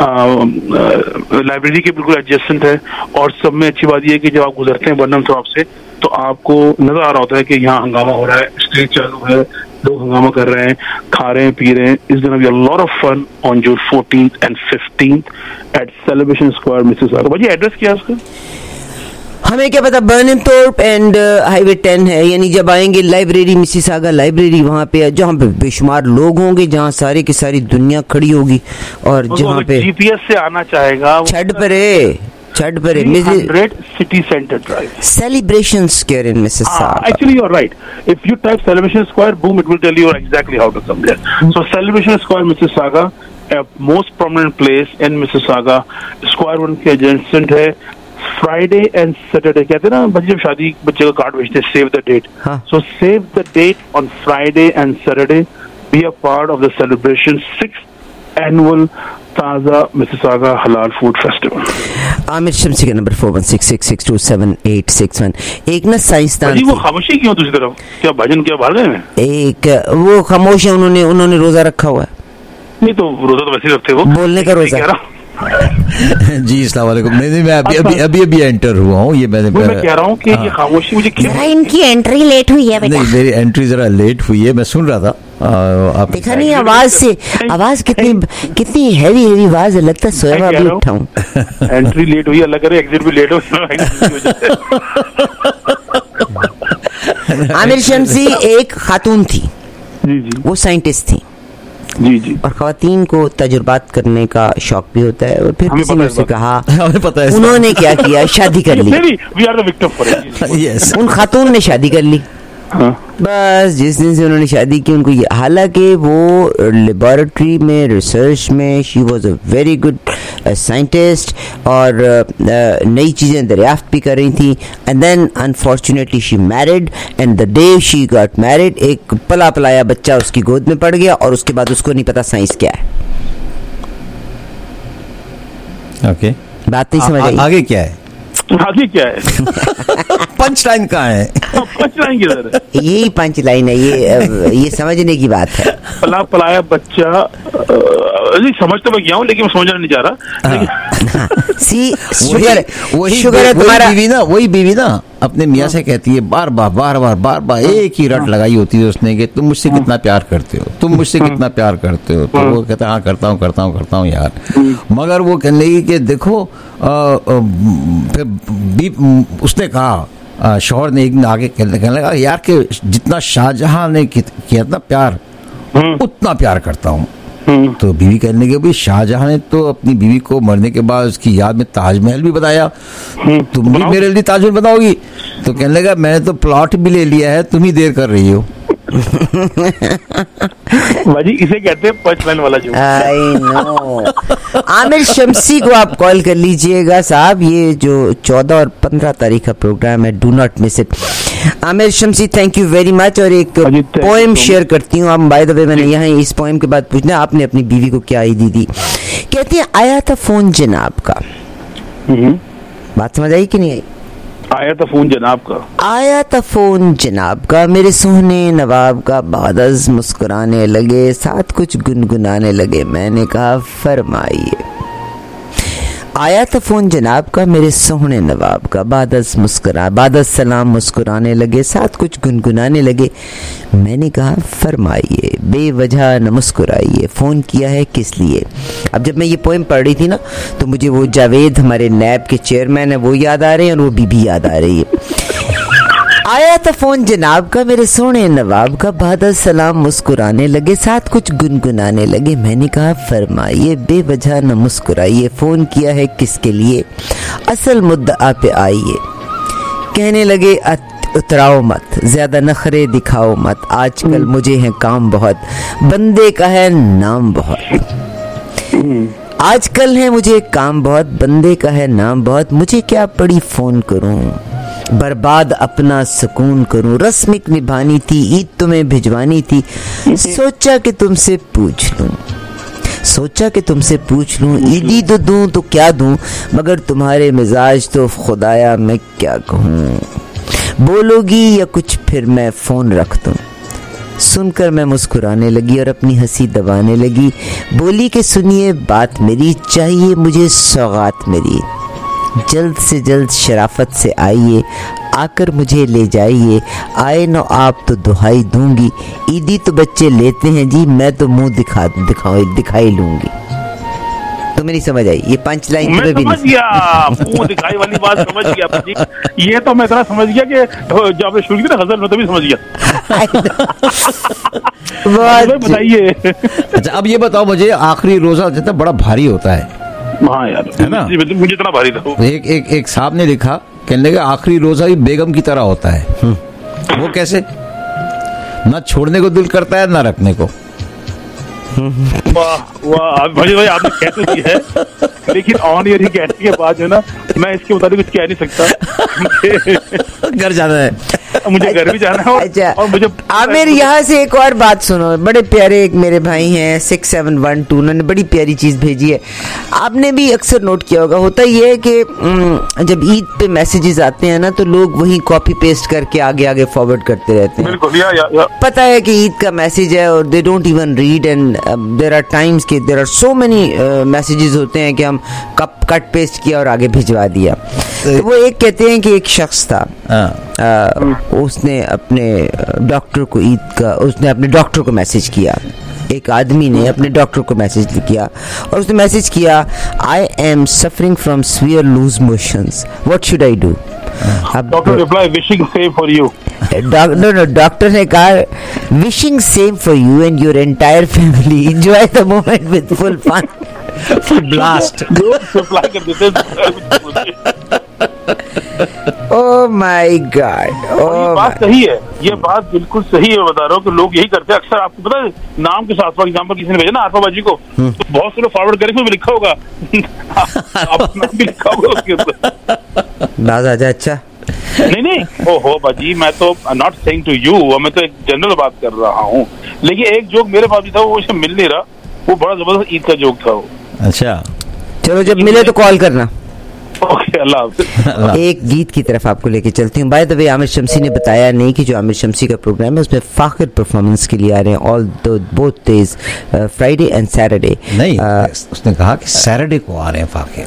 लाइब्रेरी के बिल्कुल एडजेसेंट है। और सब में अच्छी बात यह है कि जब आप गुजरते हैं बर्नम थ्रॉप से तो आपको नजर आ रहा होता है कि यहाँ हंगामा हो रहा है, स्ट्रीट चालू है, लोग हंगामा कर रहे हैं, खा रहे हैं, पी रहे हैं। Is gonna be a lot of fun on June fourteenth and fifteenth at Celebration Square Mississauga. भाई एड्रेस क्या है उसका? हमें क्या पता, Burnhamthorpe and highway ten है, यानी जब आएंगे लाइब्रेरी मिसिसागा लाइब्रेरी वहाँ पे, जहाँ पे बेशुमार लोग होंगे, जहाँ सारी की सारी दुनिया खड़ी होगी, और जहाँ पे जीपीएस से आना चाहेगा छड़ परे छठ पर three hundred City Center Drive. Celebration Square in Mississauga. Ah, actually, you're right. If you type Celebration Square, boom, it will tell you exactly how to come there. So Celebration Square, Mississauga, a most prominent place in Mississauga. Square One के adjacent है. Friday and Saturday कहते हैं ना बच्चे जब शादी बच्चे का कार्ड भेजते हैं save the date. So save the date on Friday and Saturday. Be a part of the celebration sixth annual Taza Mississauga Halal Food Festival. Aamir Shamsi का number four one six six six two seven eight six one. एक ना साइंसदान वो खामोशी क्यों दूसरी तरफ? क्या भाजन क्या भाग गए हैं? एक वो खामोश है, उन्होंने उन्होंने रोजा रखा हुआ है. नहीं तो रोजा तो वैसे ही रखते वो. बोलने का रोजा. जी अस्सलाम वालेकुम. नहीं नहीं मैं अभी अभी अभी अभी एंटर हुआ हूँ. ये मैंने मैं कह रहा हूँ कि ये खामोशी मुझे जरा इनकी एंट्री लेट हुई है बेटा. नहीं मेरी एंट्री जरा लेट हुई है, मैं सुन रहा था. आप देखा नहीं आवाज से, आवाज कितनी कितनी हैवी हैवी आवाज है, लगता है सोया अभी उठा हूँ. एंट्री लेट हुई, अल्लाह करे एग्जिट भी लेट हो. आमिर शम्सी एक खातून थी. जी जी. वो साइंटिस्ट थी. जी जी. और खवातीन को तजुर्बात करने का शौक भी होता है. और फिर किसी ने उससे कहा, हमें पता है उन्होंने क्या किया, शादी कर ली. We are the victim for it. Yes. उन खातून ने शादी कर ली. बस जिस दिन से उन्होंने शादी की उनको ये, हालांकि वो लेबोरेटरी में रिसर्च में she was a very good scientist और uh, नई चीज़ें दरियाफ्त भी कर रही थी. And then unfortunately she married and the day she got married एक पला पलाया बच्चा उसकी गोद में पड़ गया और उसके बाद उसको नहीं पता साइंस क्या है. Okay okay. बात नहीं समझ आई. आगे क्या है? आगे क्या है? पंच लाइन कहाँ है? पंच लाइन किधर है? यही पंच लाइन है. ये ये समझने की बात है. पला पलाया बच्चा नहीं समझ तो मैं गया हूँ लेकिन समझना नहीं जा रहा. सी शुगर वही शुगर है तुम्हारा. बीवी ना वही बीवी ना अपने मियाँ से कहती है बार बार बार बार बार बार एक ही रट लगाई होती है उसने कि तुम मुझसे कितना प्यार करते हो, तुम मुझसे कितना प्यार करते हो. तो वो कहता है हाँ करता हूँ करता हूँ करता हूँ यार. मगर वो कहने लगी कि देखो फिर उसने कहा शौहर ने एक आगे कहने लगा यार कि जितना शाहजहां ने किया था प्यार उतना प्यार करता हूँ. तो बीवी कहने लगी भाई शाहजहां ने तो अपनी बीवी को मरने के बाद उसकी याद में ताजमहल भी बनाया, तुम भी मेरे लिए ताजमहल बनाओगी? तो कहने लगा मैंने तो प्लॉट भी ले लिया है, तुम ही देर कर रही हो. बाजी इसे कहते हैं पंच लाइन वाला जोक. I know. आमिर शम्सी को आप कॉल कर लीजिएगा साहब. ये जो चौदह और पंद्रह तारीख का प्रोग्राम है, do not miss it. Aamir Shamsi thank you very much. और एक पोएम शेयर करती हूँ. अब बाय द वे मैंने यहाँ इस पोएम के बाद पूछना आपने अपनी बीवी को क्या ही दी थी. कहती है आया था फोन जनाब का. बात समझ आई कि नहीं आई? आया था फोन जनाब का. आया था फोन जनाब का मेरे सोहने नवाब का. बादज मुस्कुराने लगे साथ कुछ गुनगुनाने लगे. मैंने कहा फरमाइए. आया था फोन जनाब का मेरे सोहने नवाब का. बादज मुस्कुरा बादज सलाम मुस्कुराने लगे साथ कुछ गुनगुनाने लगे. मैंने कहा फरमाइए बेवजह न मुस्कुराइए. फोन किया है किस लिए? अब जब मैं ये पोएम पढ़ रही थी ना तो मुझे वो जावेद हमारे नैब के चेयरमैन है वो याद आ रहे हैं और वो बीबी याद आ रही है. आया था फोन जनाब का मेरे सोने नवाब का. बादल सलाम मुस्कुराने लगे साथ कुछ गुनगुनाने लगे. मैंने कहा फरमाइए बेवजह न मुस्कुराइए. फोन किया है किसके लिए? असल मुद्दा पे आइए. कहने लगे उतराओ मत ज्यादा नखरे दिखाओ मत. आजकल मुझे है काम बहुत बंदे का है नाम बहुत. आजकल है मुझे काम बहुत बंदे का है नाम बहुत. मुझे क्या पड़ी फोन करूं बर्बाद अपना सुकून करूं. रस्मिक निभानी थी ईद तुम्हें भिजवानी थी. सोचा कि तुमसे पूछ लूं सोचा कि तुमसे पूछ लूं. ईदी तो दूं तो क्या दूं मगर तुम्हारे मिजाज तो खुदाया मैं क्या कहूं. बोलोगी या कुछ फिर मैं फोन रख दूं. सुनकर मैं मुस्कुराने लगी और अपनी हंसी दबाने लगी. बोली कि सुनिए बात मेरी चाहिए मुझे सौगात मेरी. जल्द से जल्द शराफत से आइए आकर मुझे ले जाइए. आए न आप तो दुहाई दूंगी. ईदी तो बच्चे लेते हैं जी मैं तो मुंह दिखा दिखाई दिखाई लूंगी. तुम्हें नहीं समझ आई ये पंच लाइन? मैं समझ गया मुंह दिखाई वाली बात समझ गया भाजी. ये तो मैं इतना समझ गया कि जब आपने शुरू की ना गजल में तभी समझ गया. बताइए. अच्छा अब ये बताओ मुझे आखिरी रोजा जितना बड़ा भारी होता है हाँ यार, है ना, मुझे इतना भारी था। एक एक एक साहब ने लिखा, कहने लगे आखिरी रोजा भी बेगम की तरह होता है। वो कैसे? ना छोड़ने को दिल करता है ना रखने को। वाह वाह भाई भाई आपने कह तो दिया है, लेकिन ऑन ईयर ही कहने के बाद जो ना मैं इसके मुताबिक कुछ कह नहीं सकता। घर जाना है, मुझे घर भी जाना है और, अच्छा, और मुझे आमिर यहाँ से एक और बात सुनो। बड़े प्यारे एक मेरे भाई हैं सिक्स सेवन वन टू, उन्होंने बड़ी प्यारी चीज भेजी है। आपने भी अक्सर नोट किया होगा, होता ये है कि जब ईद पे मैसेजेस आते हैं ना तो लोग वही कॉपी पेस्ट करके आगे आगे फॉरवर्ड करते रहते हैं। बिल्कुल, या, या, या। पता है कि ईद का मैसेज है और they don't even read, and there are times कि there are so many messages होते हैं कि हम कप कट पेस्ट किया और आगे भिजवा दिया। तो वो एक कहते हैं कि एक शख्स था, आ, उसने अपने डॉक्टर को ईद का उसने अपने डॉक्टर को मैसेज किया। एक आदमी ने अपने डॉक्टर को मैसेज किया और उसने मैसेज किया, I am suffering from severe loose motions, what should I do? Doctor reply, wishing same for you. No no doctor ने कहा, wishing same for you and your entire family, enjoy the moment with full fun, full blast. Reply कर देते। ओह माय गॉड, ये बात सही है, ये बात बिल्कुल सही है। बता रहा हूँ कि लोग यही करते हैं अक्सर। आपको पता है नाम के साथ, फॉर एग्जाम्पल किसी ने भेजा ना आरफा बाजी को, तो बहुत से लोग फॉरवर्ड करेंगे, उसमें लिखा होगा आप नाम भी लिखा होगा उसके ऊपर। बाज आजा। अच्छा नहीं नहीं, ओ हो बाजी, मैं तो नॉट सेइंग टू यू, मैं तो एक जनरल बात कर रहा हूँ। लेकिन एक जोक मेरे पास भी था, वो मुझे मिल नहीं रहा, वो बड़ा जबरदस्त ईद का जोक था वो। अच्छा चलो, जब मिले तो कॉल करना। ओके, अल्लाह हाफ़िज़। एक गीत की तरफ आपको लेके चलती हूँ। By the way, Aamir Shamsi ने बताया नहीं कि जो आमिर शम्सी का प्रोग्राम है उसमें फाखिर परफॉर्मेंस के लिए आ रहे हैं all both days, Friday and Saturday. नहीं, उसने कहा कि सैटरडे को आ रहे हैं फाखिर,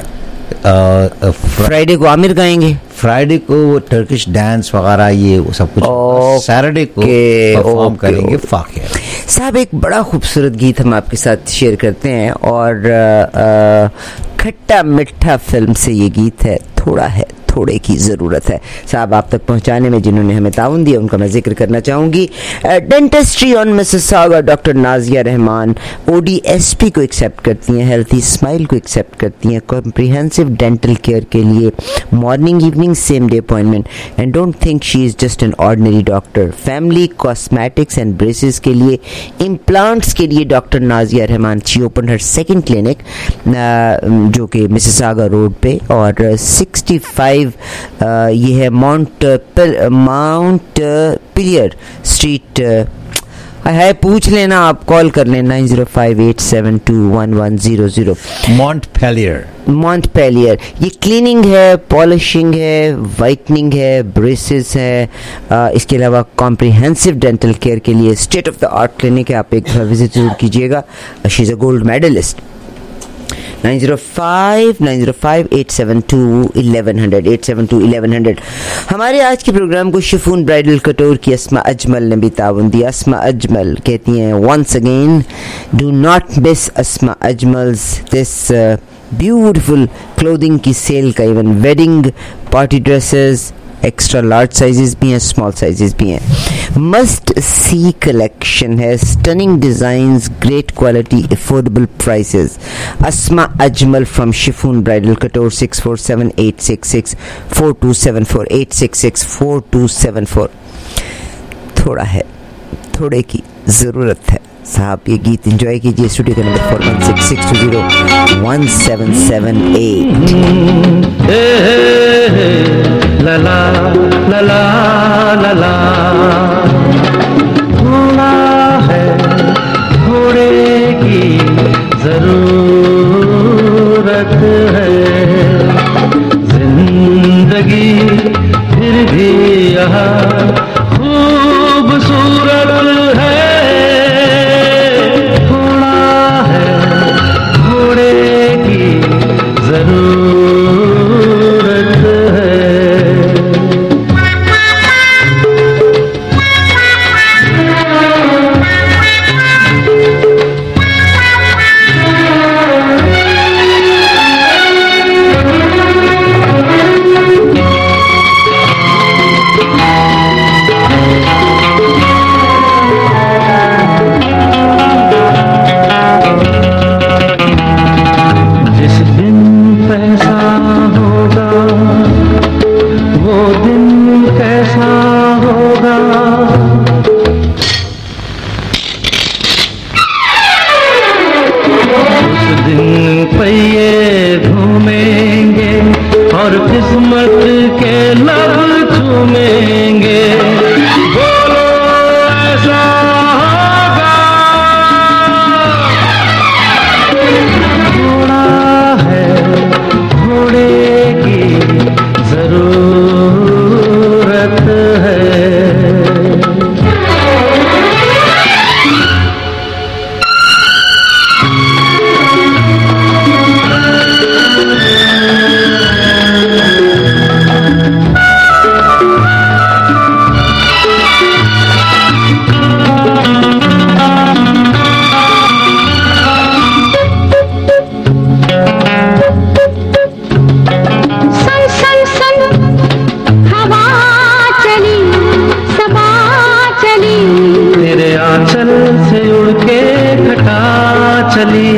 फ्राइडे को आमिर गाएंगे, फ्राइडे को वो टर्किश डांस वगैरह ये वो सब कुछ, सैटरडे को परफॉर्म करेंगे फाखिर साहब। एक बड़ा खूबसूरत गीत हम आपके साथ शेयर करते हैं और खट्टा मिठा फिल्म से ये गीत है, थोड़ा है थोड़े की ज़रूरत है। साहब आप तक पहुंचाने में जिन्होंने हमें ताउन दिया उनका मैं जिक्र करना चाहूँगी। Dentistry on Mississauga, doctor Nazia Rahman ODSP को एक्सेप्ट करती हैं, हेल्थी स्माइल को एक्सेप्ट करती हैं, कॉम्प्रिहेंसिव डेंटल केयर के लिए morning evening same day appointment, and don't think she is just an ordinary doctor. Family cosmetics and braces के लिए, इम्प्लांट्स के लिए doctor Nazia Rahman, she open her second clinic जो कि मिसिसागा रोड पे, और सिक्सटी फाइव ये है माउंट माउंट पिलियर स्ट्रीट। है पूछ लेना, आप कॉल कर लें nine zero five eight seven two one one zero zero. Mount Pelier, Mount Pelier ये क्लीनिंग है, पॉलिशिंग है, वाइटनिंग है, ब्रेसेस है, आ, इसके अलावा कॉम्प्रिहेंसिव डेंटल केयर के लिए state of the art clinic है, आप एक विजिट जरूर कीजिएगा। She is a gold medalist. Nine zero five nine zero five eight seven two eleven hundred eight seven two eleven hundred. हमारे आज के प्रोग्राम को शिफून ब्राइडल कटोर की अस्मा अजमल ने भी ताउन दिया। अस्मा अजमल कहती हैं, once again do not miss Asma Ajmal's this beautiful clothing की सेल का, even wedding party dresses, extra large sizes भी हैं, स्मॉल साइजेस भी हैं। मस्ट सी कलेक्शन है, stunning designs, great quality, affordable prices. Asma Ajmal from Chiffon Bridal Couture, six four seven eight six six four two seven four eight six six four two seven four. थोड़ा है थोड़े की ज़रूरत है साहब। ये गीत एंजॉय कीजिए। स्टूडियो का number four one six six two zero one seven seven eight. ला ला ला ला ला ला, थोड़ा है थोड़े की जरूरत है, जिंदगी फिर भी यहाँ खूबसूरत है। थोड़ा है थोड़े की जरूरत है। आंचल से उड़ के घटा चली।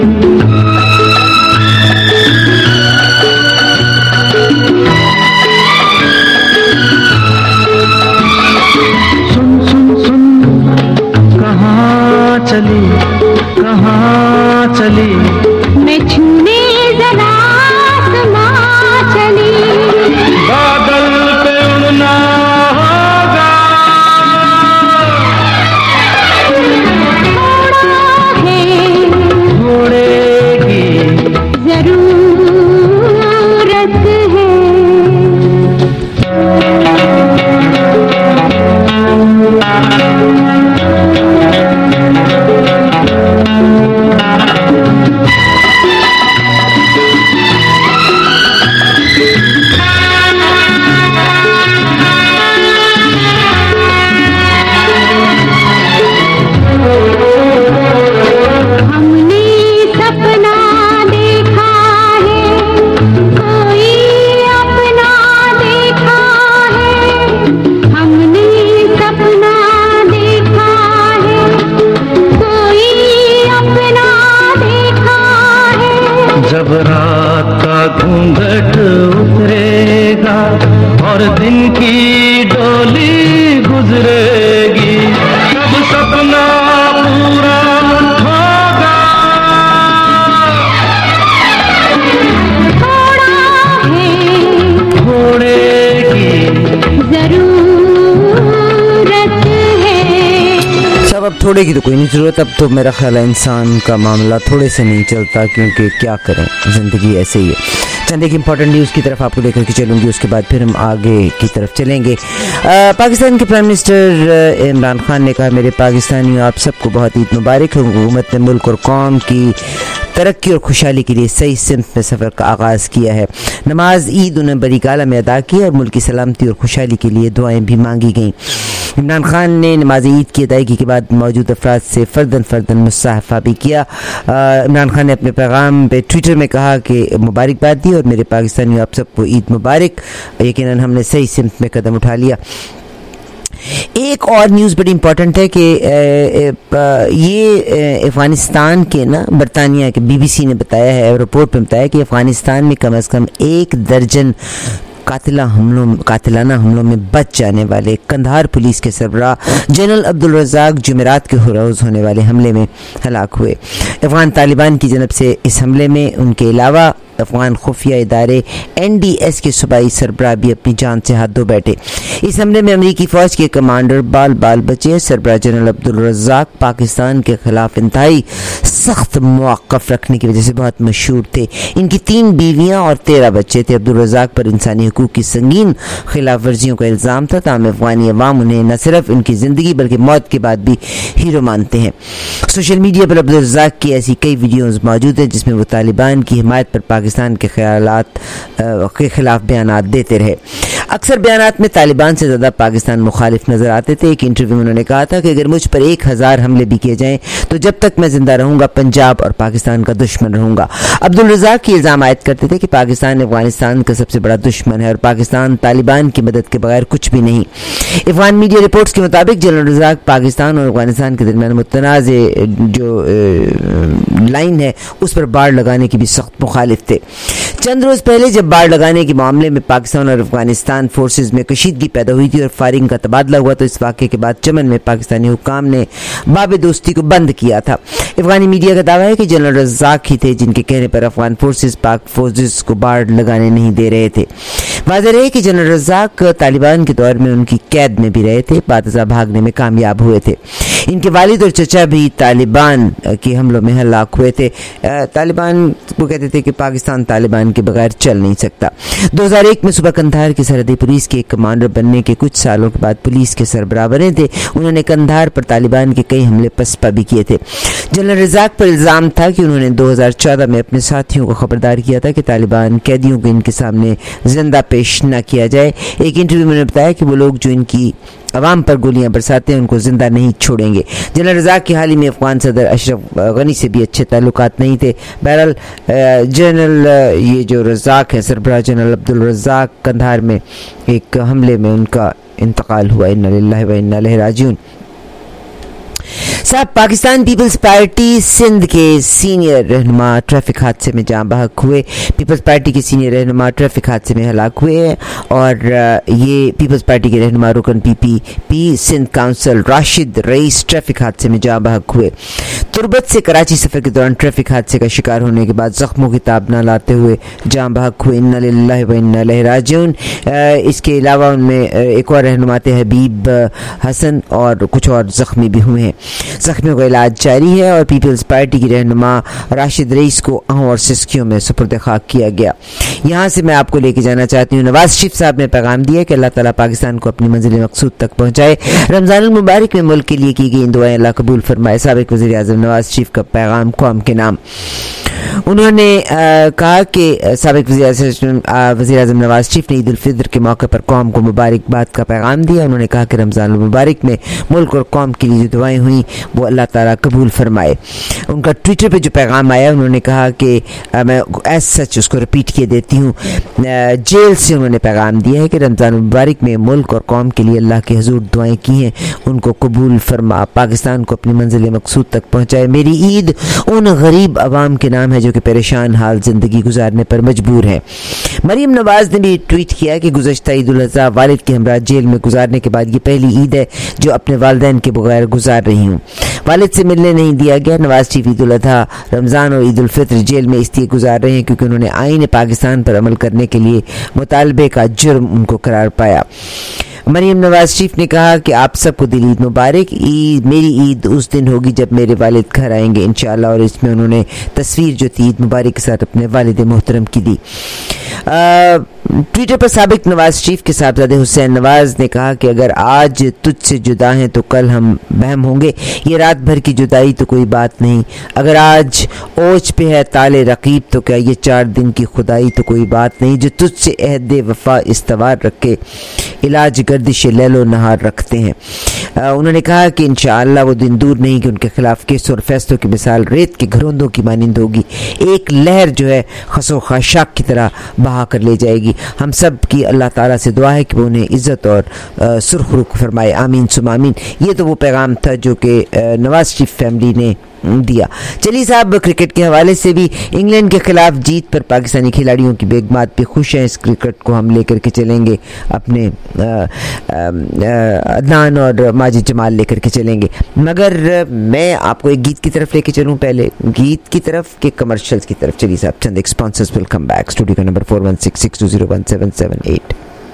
सुन सुन सुन कहाँ चली कहाँ चली, मैं छूने जरा आसमां चली। बादल पे उड़ना होगा, थोड़ा है उड़ेगी जरूरत है। हमने सपना देखा है, कोई अपना देखा है। हमने सपना देखा है, कोई अपना देखा है। जब रात का घूंघट उतरेगा और दिन की डोली गुजरेगी, तब सपना पूरा होगा। थोड़ा है उड़ेगी जरूरत है। सब अब थोड़े की तो कोई नहीं ज़रूरत, अब तो मेरा ख्याल है इंसान का मामला थोड़े से नहीं चलता, क्योंकि क्या करें, ज़िंदगी ऐसे ही है। चंद एक इम्पॉर्टेंट न्यूज़ की तरफ आपको लेकर के चलूँगी, उसके बाद फिर हम आगे की तरफ चलेंगे। आ, पाकिस्तान के प्राइम मिनिस्टर इमरान खान ने कहा, मेरे पाकिस्तानियों आप सबको बहुत ईद मुबारक। हुकूमत ने मुल्क और कौम की तरक्की और खुशहाली के लिए सही सिमत में सफ़र का आगाज़ किया है। नमाज ईद उन्हें बड़ी गाला में अदा की और मुल्क की सलामती और खुशहाली के लिए दुआएं भी मांगी गईं। इमरान खान ने नमाज ईद की अदायगी के बाद मौजूद अफराद से फ़र्दन फ़र्दन मुसाफा भी किया। इमरान खान ने अपने पैगाम पे ट्विटर में कहा कि मुबारकबाद दी और मेरे पाकिस्तानियों आप सबको ईद मुबारक। यकीनन हमने सही सिमत में कदम उठा लिया। एक और न्यूज़ बड़ी इम्पॉर्टेंट है कि ये अफ़गानिस्तान के ना बरतानिया के बीबीसी ने बताया है, रिपोर्ट में बताया कि अफ़गानिस्तान में कम अज़ कम एक दर्जन कातिला हमलों कातिलाना हमलों में बच जाने वाले कंधार पुलिस के सरबराह जनरल अब्दुल रज़ाक जुमेरात के रोज़ होने वाले हमले में हलाक हुए। अफ़गान तालिबान की जनब से इस हमले में उनके अलावा अफ़गान खुफिया इदारे एन डी एस के सूबाई सरबराह भी अपनी जान से हाथ धो बैठे। इस हमले में अमरीकी फ़ौज के कमांडर बाल बाल बचे। सरबराह जनरल अब्दुल रज़ाक पाकिस्तान के ख़िलाफ़ इंतहाई सख्त मौक़िफ़ रखने की वजह से बहुत मशहूर थे। इनकी तीन बीवियाँ और तेरह बच्चे थे। अब्दुल रज़ाक पर इंसानी हुकूक की संगीन खिलाफ वर्जियों का इल्ज़ाम था, ताम अफ़गानी अवाम उन्हें न सिर्फ इनकी ज़िंदगी बल्कि मौत के बाद भी हीरो मानते हैं। सोशल मीडिया पर अब्दुल रज़ाक की ऐसी कई वीडियोज़ मौजूद हैं जिसमें वो तालिबान की हिमायत पर पाकिस्तान के ख्यालात के खिलाफ बयानात देते रहे। अक्सर बयानात में तालिबान से ज़्यादा पाकिस्तान मुखालिफ नज़र आते थे। एक इंटरव्यू में उन्होंने कहा था कि अगर मुझ पर एक हज़ार हमले भी किए जाएं तो जब तक मैं जिंदा रहूंगा पंजाब और पाकिस्तान का दुश्मन रहूंगा। अब्दुल रज़ाक की इल्ज़ाम आयद करते थे कि पाकिस्तान अफगानिस्तान का सबसे बड़ा दुश्मन है और पाकिस्तान तालिबान की मदद के बगैर कुछ भी नहीं। अफगान मीडिया रिपोर्ट्स के मुताबिक जनरल रज़ाक पाकिस्तान और अफगानिस्तान के दरमियान मुतनाज़े जो लाइन है उस पर बाड़ लगाने की भी सख्त मुखालिफ थे। चंद रोज़ पहले जब बाड़ लगाने के मामले में पाकिस्तान और अफगानिस्तान फोर्सेज में कशीदगी पैदा हुई थी और फायरिंग का तबादला हुआ तो इस वाक़े के बाद चमन में पाकिस्तानी हुक्काम ने बाब दोस्ती को बंद किया था। अफगानी मीडिया का दावा है कि जनरल रज़ाक ही थे जिनके कहने पर अफगान फोर्सेज पाक फोर्सेज को बाढ़ लगाने नहीं दे रहे थे। वाज़ेह है कि जनरल रज़ाक तालिबान के दौर में उनकी कैद में भी रहे थे, बातज़ा भागने में कामयाब हुए थे। इनके वालिद और चचा भी तालिबान के हमलों में हलाक हुए थे। तालिबान को कहते थे कि पाकिस्तान तालिबान के बगैर चल नहीं सकता। दो हज़ार एक में सुबह कंधार की सरहदी पुलिस के एक कमांडर बनने के कुछ सालों के बाद पुलिस के सरबराह बने थे। उन्होंने कंधार पर तालिबान के कई हमले पसपा भी किए थे। जनरल रज़ाक पर इल्ज़ाम था कि उन्होंने दो हज़ार चौदह में अपने साथियों को खबरदार किया था कि तालिबान कैदियों को इनके सामने जिंदा पेश न किया जाए। एक इंटरव्यू में उन्होंने बताया कि वो लोग जो इनकी अवाम पर गोलियां बरसाते हैं उनको जिंदा नहीं छोड़ेंगे। जनरल रज़ाक के हाल ही में अफगान सदर अशरफ गनी से भी अच्छे ताल्लुकात नहीं थे। बहरहाल जनरल ये जो रज़ाक है सरबराह जनरल अब्दुल रज़ाक कंधार में एक हमले में उनका इंतकाल हुआ। इन्ना लिल्लाहि व इन्ना इलैहि राजिऊन। साहब, पाकिस्तान पीपल्स पार्टी सिंध के सीनियर रहनुमा ट्रैफिक हादसे में जान बहक हुए। पीपल्स पार्टी के सीनियर रहनुमा ट्रैफिक हादसे में हलाक हुए हैं और ये पीपल्स पार्टी के रहनुमा रुकन PP P Sindh council Rashid Rais traffic हादसे में जान बहक हुए। तुर्बत से कराची सफर के दौरान ट्रैफिक हादसे का शिकार होने के बाद जख्मों की ताब न लाते हुए जान बहक हुए। इन्ना लिल्लाहि व इन्ना इलैहि राजिऊन। इसके अलावा उनमें एक और रहनुमा थे हबीब हसन और कुछ और जख्मी भी हुए हैं। जख्मियों का इलाज जारी है और पीपल्स पार्टी की रहनुमा राशिद रईस को अहम और सिस्कियों में सुपुर्द खाक किया गया। यहाँ से मैं आपको लेके जाना चाहती हूँ। नवाज शरीफ साहब ने पैगाम दिया कि अल्लाह ताला पाकिस्तान को अपनी मंजिल मकसूद तक पहुँचाए। रमजानुल मुबारक में मुल्क के लिए की गई इन दुआएं अल्लाह कबूल फरमाए। साबिक वज़ीर आज़म नवाज शरीफ का पैगाम कौम के नाम। उन्होंने आ, कहा कि साबिक वज़ीर आज़म नवाज शरीफ ने ईद उल फितर के मौके पर कौम को मुबारकबाद का पैगाम दिया। उन्होंने कहा कि रमज़ान मुबारक में मुल्क और कौम के लिए जो दुआएं हुई वो अल्लाह ताला कबूल फरमाए। उनका ट्विटर पे जो पैगाम आया, उन्होंने कहा कि आ, मैं एज सच उसको रिपीट किए देती हूँ। जेल से उन्होंने पैगाम दिया है कि रमज़ान मुबारक में मुल्क और कौम के लिए अल्लाह के हुजूर दुआएं की हैं, उनको कबूल फरमा, पाकिस्तान को अपनी मंजिल मकसूद तक पहुँचाए। मेरी ईद उन गरीब आवाम के नाम है जो कि परेशान हाल जिंदगी गुजारने पर मजबूर है। मरीम नवाज ने भी ट्वीट किया कि गुज़श्ता ईद उल अज़हा वालिद के हमरा जेल में गुजारने के बाद ये पहली ईद है जो अपने वालिदैन के बगैर गुजार रही हूँ। वालिद से मिलने नहीं दिया गया। नवाज शरीफ ईद उल अज़हा, रमज़ान और ईद उल फितर जेल में इसलिए गुजार रहे हैं क्योंकि उन्होंने आईन पाकिस्तान पर अमल करने के लिए मुतालबे का जुर्म उनको करार पाया। मरीम नवाज शरीफ ने कहा कि आप सबको दिल ईद मुबारक। ईद मेरी ईद उस दिन होगी जब मेरे वालिद घर आएंगे इंशाअल्लाह। और इसमें उन्होंने तस्वीर जो थी ईद मुबारक के साथ अपने वालिद मोहतरम की दी। ट्विटर पर साबिक नवाज शरीफ के साहबजादे हुसैन नवाज ने कहा कि अगर आज तुझसे जुदा हैं तो कल हम बहम होंगे। ये रात भर की जुदाई तो कोई बात नहीं। अगर आज ओज पे है ताले रकीब तो क्या ये चार दिन की खुदाई तो कोई बात नहीं। जो तुझसे अहद वफा इस्तवार रखे, इलाज गर्दिश लैलो नहार रखते हैं। आ, उन्होंने कहा कि इंशाअल्लाह वो दिन दूर नहीं कि उनके खिलाफ केस और फैसलों की मिसाल रेत के घरोंदों की मानिंद होगी। एक लहर जो है खसो खाशाक की तरह बहा कर ले जाएगी। हम सब की अल्लाह ताला से दुआ है कि वो उन्हें इज़्ज़त और सुरखरुख फरमाए। आमीन सुम आमीन। ये तो वो पैगाम था जो कि नवाज शरीफ फैमिली ने दिया। चलिए साहब, क्रिकेट के हवाले से भी इंग्लैंड के खिलाफ जीत पर पाकिस्तानी खिलाड़ियों की बेगमात भी खुश हैं। इस क्रिकेट को हम लेकर के चलेंगे अपने अदनान और माजिद जमाल लेकर के चलेंगे। मगर मैं आपको एक गीत की तरफ लेके चलूं। पहले गीत की तरफ के कमर्शियल्स की तरफ। चलिए साहब, चंद एक sponsors will come back. Studio का number four one six six two zero one seven seven eight.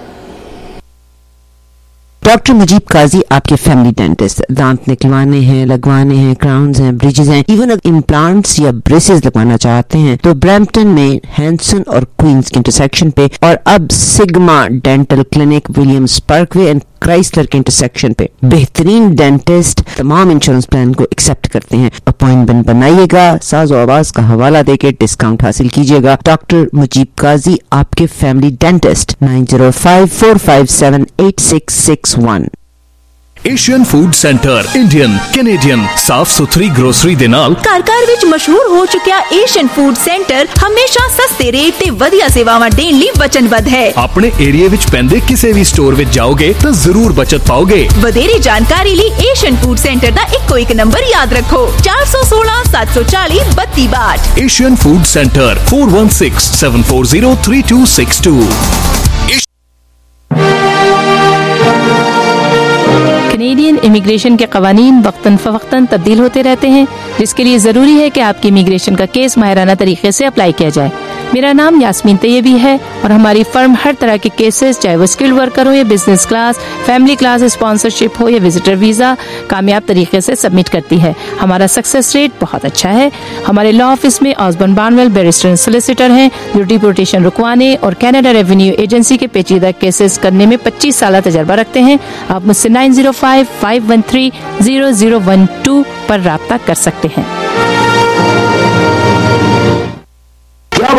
Doctor Mujib काजी आपके फैमिली डेंटिस्ट। दांत निकलवाने हैं, लगवाने हैं, क्राउन्स हैं, ब्रिजेस हैं, इवन अगर इम्प्लांट्स या ब्रेसेस लगवाना चाहते हैं तो ब्रैम्पटन में हैंसन और क्वींस के इंटरसेक्शन पे, और अब Sigma dental clinic Williams Parkway and Chrysler के इंटरसेक्शन पे बेहतरीन डेंटिस्ट तमाम इंश्योरेंस प्लान को एक्सेप्ट करते हैं। अपॉइंटमेंट बनाइएगा, साज़ो आवाज का हवाला देके डिस्काउंट हासिल कीजिएगा। डॉक्टर मुजीब काजी आपके family dentist. Nine zero five four five seven eight six six one. Asian food centre Indian Canadian साफ सुथरी ग्रोसरी ਦੇ ਨਾਲ ਘਰ-ਘਰ ਵਿੱਚ ਮਸ਼ਹੂਰ ਹੋ ਚੁੱਕਿਆ ਏਸ਼ੀਅਨ ਫੂਡ ਸੈਂਟਰ ਹਮੇਸ਼ਾ ਸਸਤੇ ਰੇਟ ਤੇ ਵਧੀਆ ਸੇਵਾਵਾਂ ਦੇਣ ਲਈ ਵਚਨਬੱਧ ਹੈ। ਆਪਣੇ ਏਰੀਆ ਵਿੱਚ ਪੈਂਦੇ ਕਿਸੇ ਵੀ ਸਟੋਰ ਵਿੱਚ ਜਾਓਗੇ ਤਾਂ ਜ਼ਰੂਰ ਬਚਤ ਪਾਓਗੇ। ਵਧੇਰੇ ਜਾਣਕਾਰੀ ਲਈ ਏਸ਼ੀਅਨ ਫੂਡ ਸੈਂਟਰ ਦਾ ਇੱਕੋ ਇੱਕ ਨੰਬਰ ਯਾਦ ਰੱਖੋ, ਚਾਰ ਇੱਕ ਛੇ ਸੱਤ ਚਾਰ ਜ਼ੀਰੋ ਬੱਤੀ ਬਾਹਠ। Asian food centre four one six seven four zero three two six two. Canadian immigration के कवानीन वक्तन फवक्तन तब्दील होते रहते हैं, जिसके लिए ज़रूरी है कि आपके इमिग्रेशन का केस माहिराना तरीके से अप्लाई किया जाए। मेरा नाम यास्मीन तैयबी है और हमारी फर्म हर तरह के केसेस, चाहे वो स्किल्ड वर्कर हो या business class, family class, sponsorship हो या विजिटर वीज़ा, कामयाब तरीके से सबमिट करती है। हमारा सक्सेस रेट बहुत अच्छा है। हमारे लॉ ऑफिस में Osborne Barnwell barrister and solicitor हैं जो डिपोर्टेशन रुकवाने और कनाडा रेवेन्यू एजेंसी के पेचीदा केसेस करने में पच्चीस साल तजर्बा रखते हैं। आप मुझसे nine zero five five one three zero zero one two पर राब्ता कर सकते हैं। जब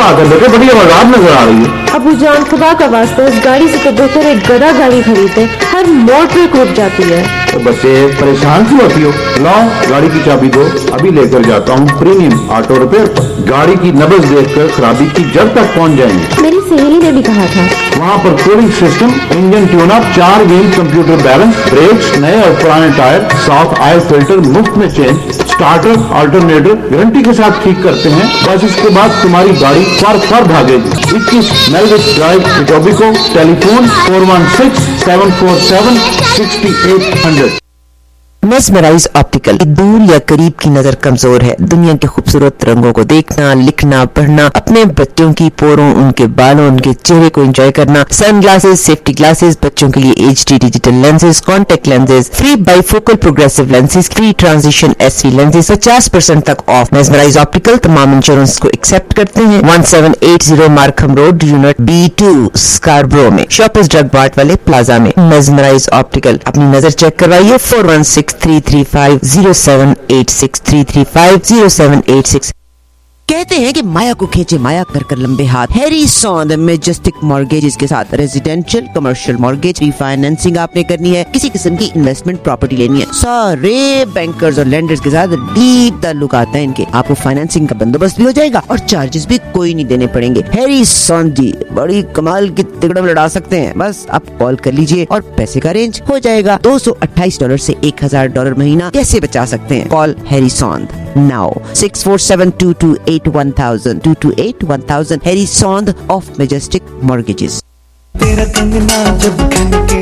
बात है बेटे, बड़ी आवाज नजर आ रही है। अबू जान खुदा का वास्ता इस गाड़ी से तो बेहतर एक गधा गाड़ी खरीदे, हर मोड़ पे रुक जाती है। तो बच्चे परेशान क्यों होती हो? लाओ गाड़ी की चाबी दो, अभी लेकर जाता हूँ प्रीमियम ऑटो रिपेयर पर। गाड़ी की नब्ज देखकर खराबी की जड़ तक पहुँच जाएंगे। मेरी सहेली ने भी कहा था। वहाँ पर cooling system, engine tune up, चार व्हील कंप्यूटर बैलेंस, ब्रेक्स नए और पुराने टायर, साफ ऑयल फिल्टर मुफ्त में चेंज, स्टार्टर अल्टरनेटर गारंटी के साथ ठीक करते हैं। बस इसके बाद तुम्हारी गाड़ी फर फर भागेगी। इक्कीस Melwich drive, Etobicoke, telephone four one six seven four seven sixty eight hundred. Mesmerize optical. दूर या करीब की नजर कमजोर है, दुनिया के खूबसूरत रंगों को देखना, लिखना, पढ़ना, अपने बच्चों की पोरों, उनके बालों, उनके चेहरे को एंजॉय करना। सन ग्लासेस, सेफ्टी ग्लासेस, बच्चों के लिए H D digital lenses, contact lenses, free bifocal progressive lenses, free transition S V lenses, पचास परसेंट तक ऑफ। मेस्मराइज ऑप्टिकल तमाम इंश्योरेंस को एक्सेप्ट करते हैं। One seven eight zero Markham road, unit B two, Scarborough में, शॉपर्स ड्रग मार्ट वाले प्लाजा में। मेस्मराइज ऑप्टिकल, अपनी नजर चेक करवाइए। Four one six three three five zero seven eight six three three five zero seven eight six. कहते हैं कि माया को खींचे माया कर कर लंबे हाथ। हैरी सॉन्द मेजेस्टिक मॉर्गेजेस के साथ रेजिडेंशियल कमर्शियल मॉर्गेज रीफाइनेंसिंग आपने करनी है, किसी किस्म की इन्वेस्टमेंट प्रॉपर्टी लेनी है, सारे बैंकर्स और लेंडर्स के साथ डीप ताल्लुक आता है इनके। आपको फाइनेंसिंग का बंदोबस्त भी हो जाएगा और चार्जेस भी कोई नहीं देने पड़ेंगे। हैरी सॉन्द जी बड़ी कमाल की तिकड़म लड़ा सकते हैं, बस आप कॉल कर लीजिए और पैसे का अरेंज हो जाएगा। दो सौ अट्ठाईस डॉलर से एक हजार डॉलर महीना कैसे बचा सकते हैं? Call Harry Sond now six four seven two two eight one thousand two two eight one thousand. Harry Sond of majestic mortgages. तेरा कंगना जब खनके।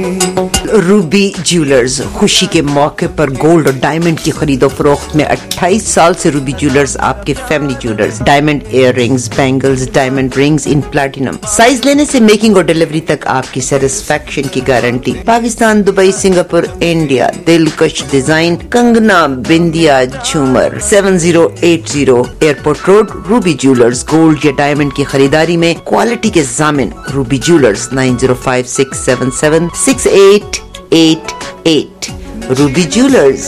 रूबी ज्वेलर्स, खुशी के मौके पर गोल्ड और डायमंड की खरीदो फरोख्त में अट्ठाईस साल से रूबी ज्वेलर्स आपके family jewellers. Diamond ear rings, bangles, diamond rings in platinum. Size लेने से मेकिंग और डिलीवरी तक आपकी सेटिस्फेक्शन की guarantee. Pakistan, Dubai, Singapore, India, दिलकश डिजाइन, कंगना, बिंदिया, झूमर। Seven zero eight zero airport road, Ruby jewellers. Gold या डायमंड की खरीदारी में क्वालिटी के जामिन Ruby jewellers. Nine zero five six seven seven six eight eight eight. Ruby jewellers.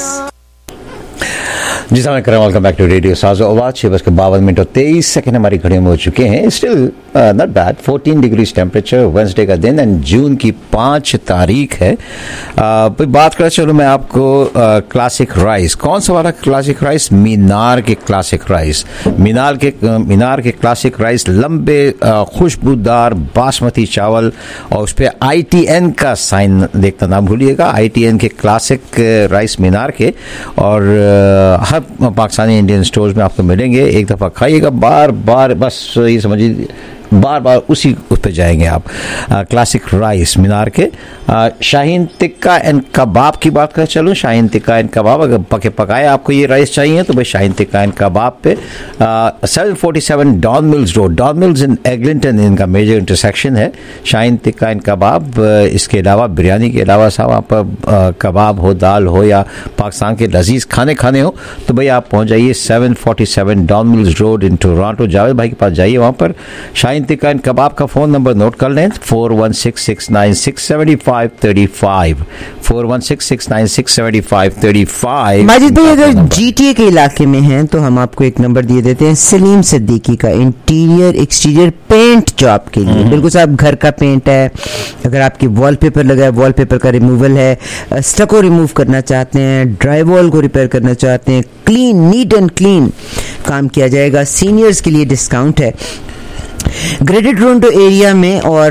जी साहब करें, वेलकम बैक टू रेडियो साजो आवाज। छह बज के बावन मिनट और तेईस सेकंड हमारी घड़ियों में हो चुके हैं। Still not bad, fourteen degrees temperature, Wednesday का दिन एंड जून की पाँच तारीख है। uh, बात कर चलो मैं आपको क्लासिक uh, राइस। कौन सा वाला क्लासिक राइस? मीनार के क्लासिक राइस। मीनार के uh, मीनार के क्लासिक राइस लंबे uh, खुशबूदार बासमती चावल और उस पर आई टी एन का साइन देखना ना भूलिएगा। आई टी एन के क्लासिक राइस मीनार के, और uh, हर पाकिस्तानी इंडियन स्टोर्स में आपको मिलेंगे। एक दफ़ा खाइएगा, बार बार बस ये समझिए बार बार उसी उस पर जाएंगे आप। आ, क्लासिक राइस मीनार के। आ, शाहीन टिक्का एंड कबाब की बात कर चलूँ। शाहीन टिक्का एंड कबाब, अगर पके पकाए आपको ये राइस चाहिए तो भाई शाहीन टिक्का एंड कबाब पे seven forty seven Don Mills road, Don Mills in Eglinton, इनका मेजर इंटरसेक्शन है। शाहीन टिक्का एंड कबाब। इसके अलावा बिरयानी के अलावा साहब आप आ, कबाब हो, दाल हो या पाकिस्तान के लजीज खाने खाने हो तो भाई आप पहुँच जाइए seven forty seven Don Mills road in Toronto. Javed भाई के पास जाइए, वहाँ पर शाहीन टिक्का एंड कबाब का फोन नंबर नोट कर लें, four one six six nine six seven five thirty five, four one six six nine six seven five thirty five. Majid भाई अगर जीटीए के इलाके में हैं तो हम आपको एक नंबर दिए देते हैं सलीम सिद्दीकी का, इंटीरियर एक्सटीरियर पेंट जॉब के लिए। बिल्कुल साहब घर का पेंट है, अगर आपकी वॉलपेपर लगा है वॉलपेपर का रिमूवल है, स्टको रिमूव करना चाहते हैं, ड्राई वॉल को रिपेयर करना चाहते हैं, क्लीन नीट एंड क्लीन काम किया जाएगा। सीनियर्स के लिए डिस्काउंट है ग्रेटर टोरंटो एरिया में, और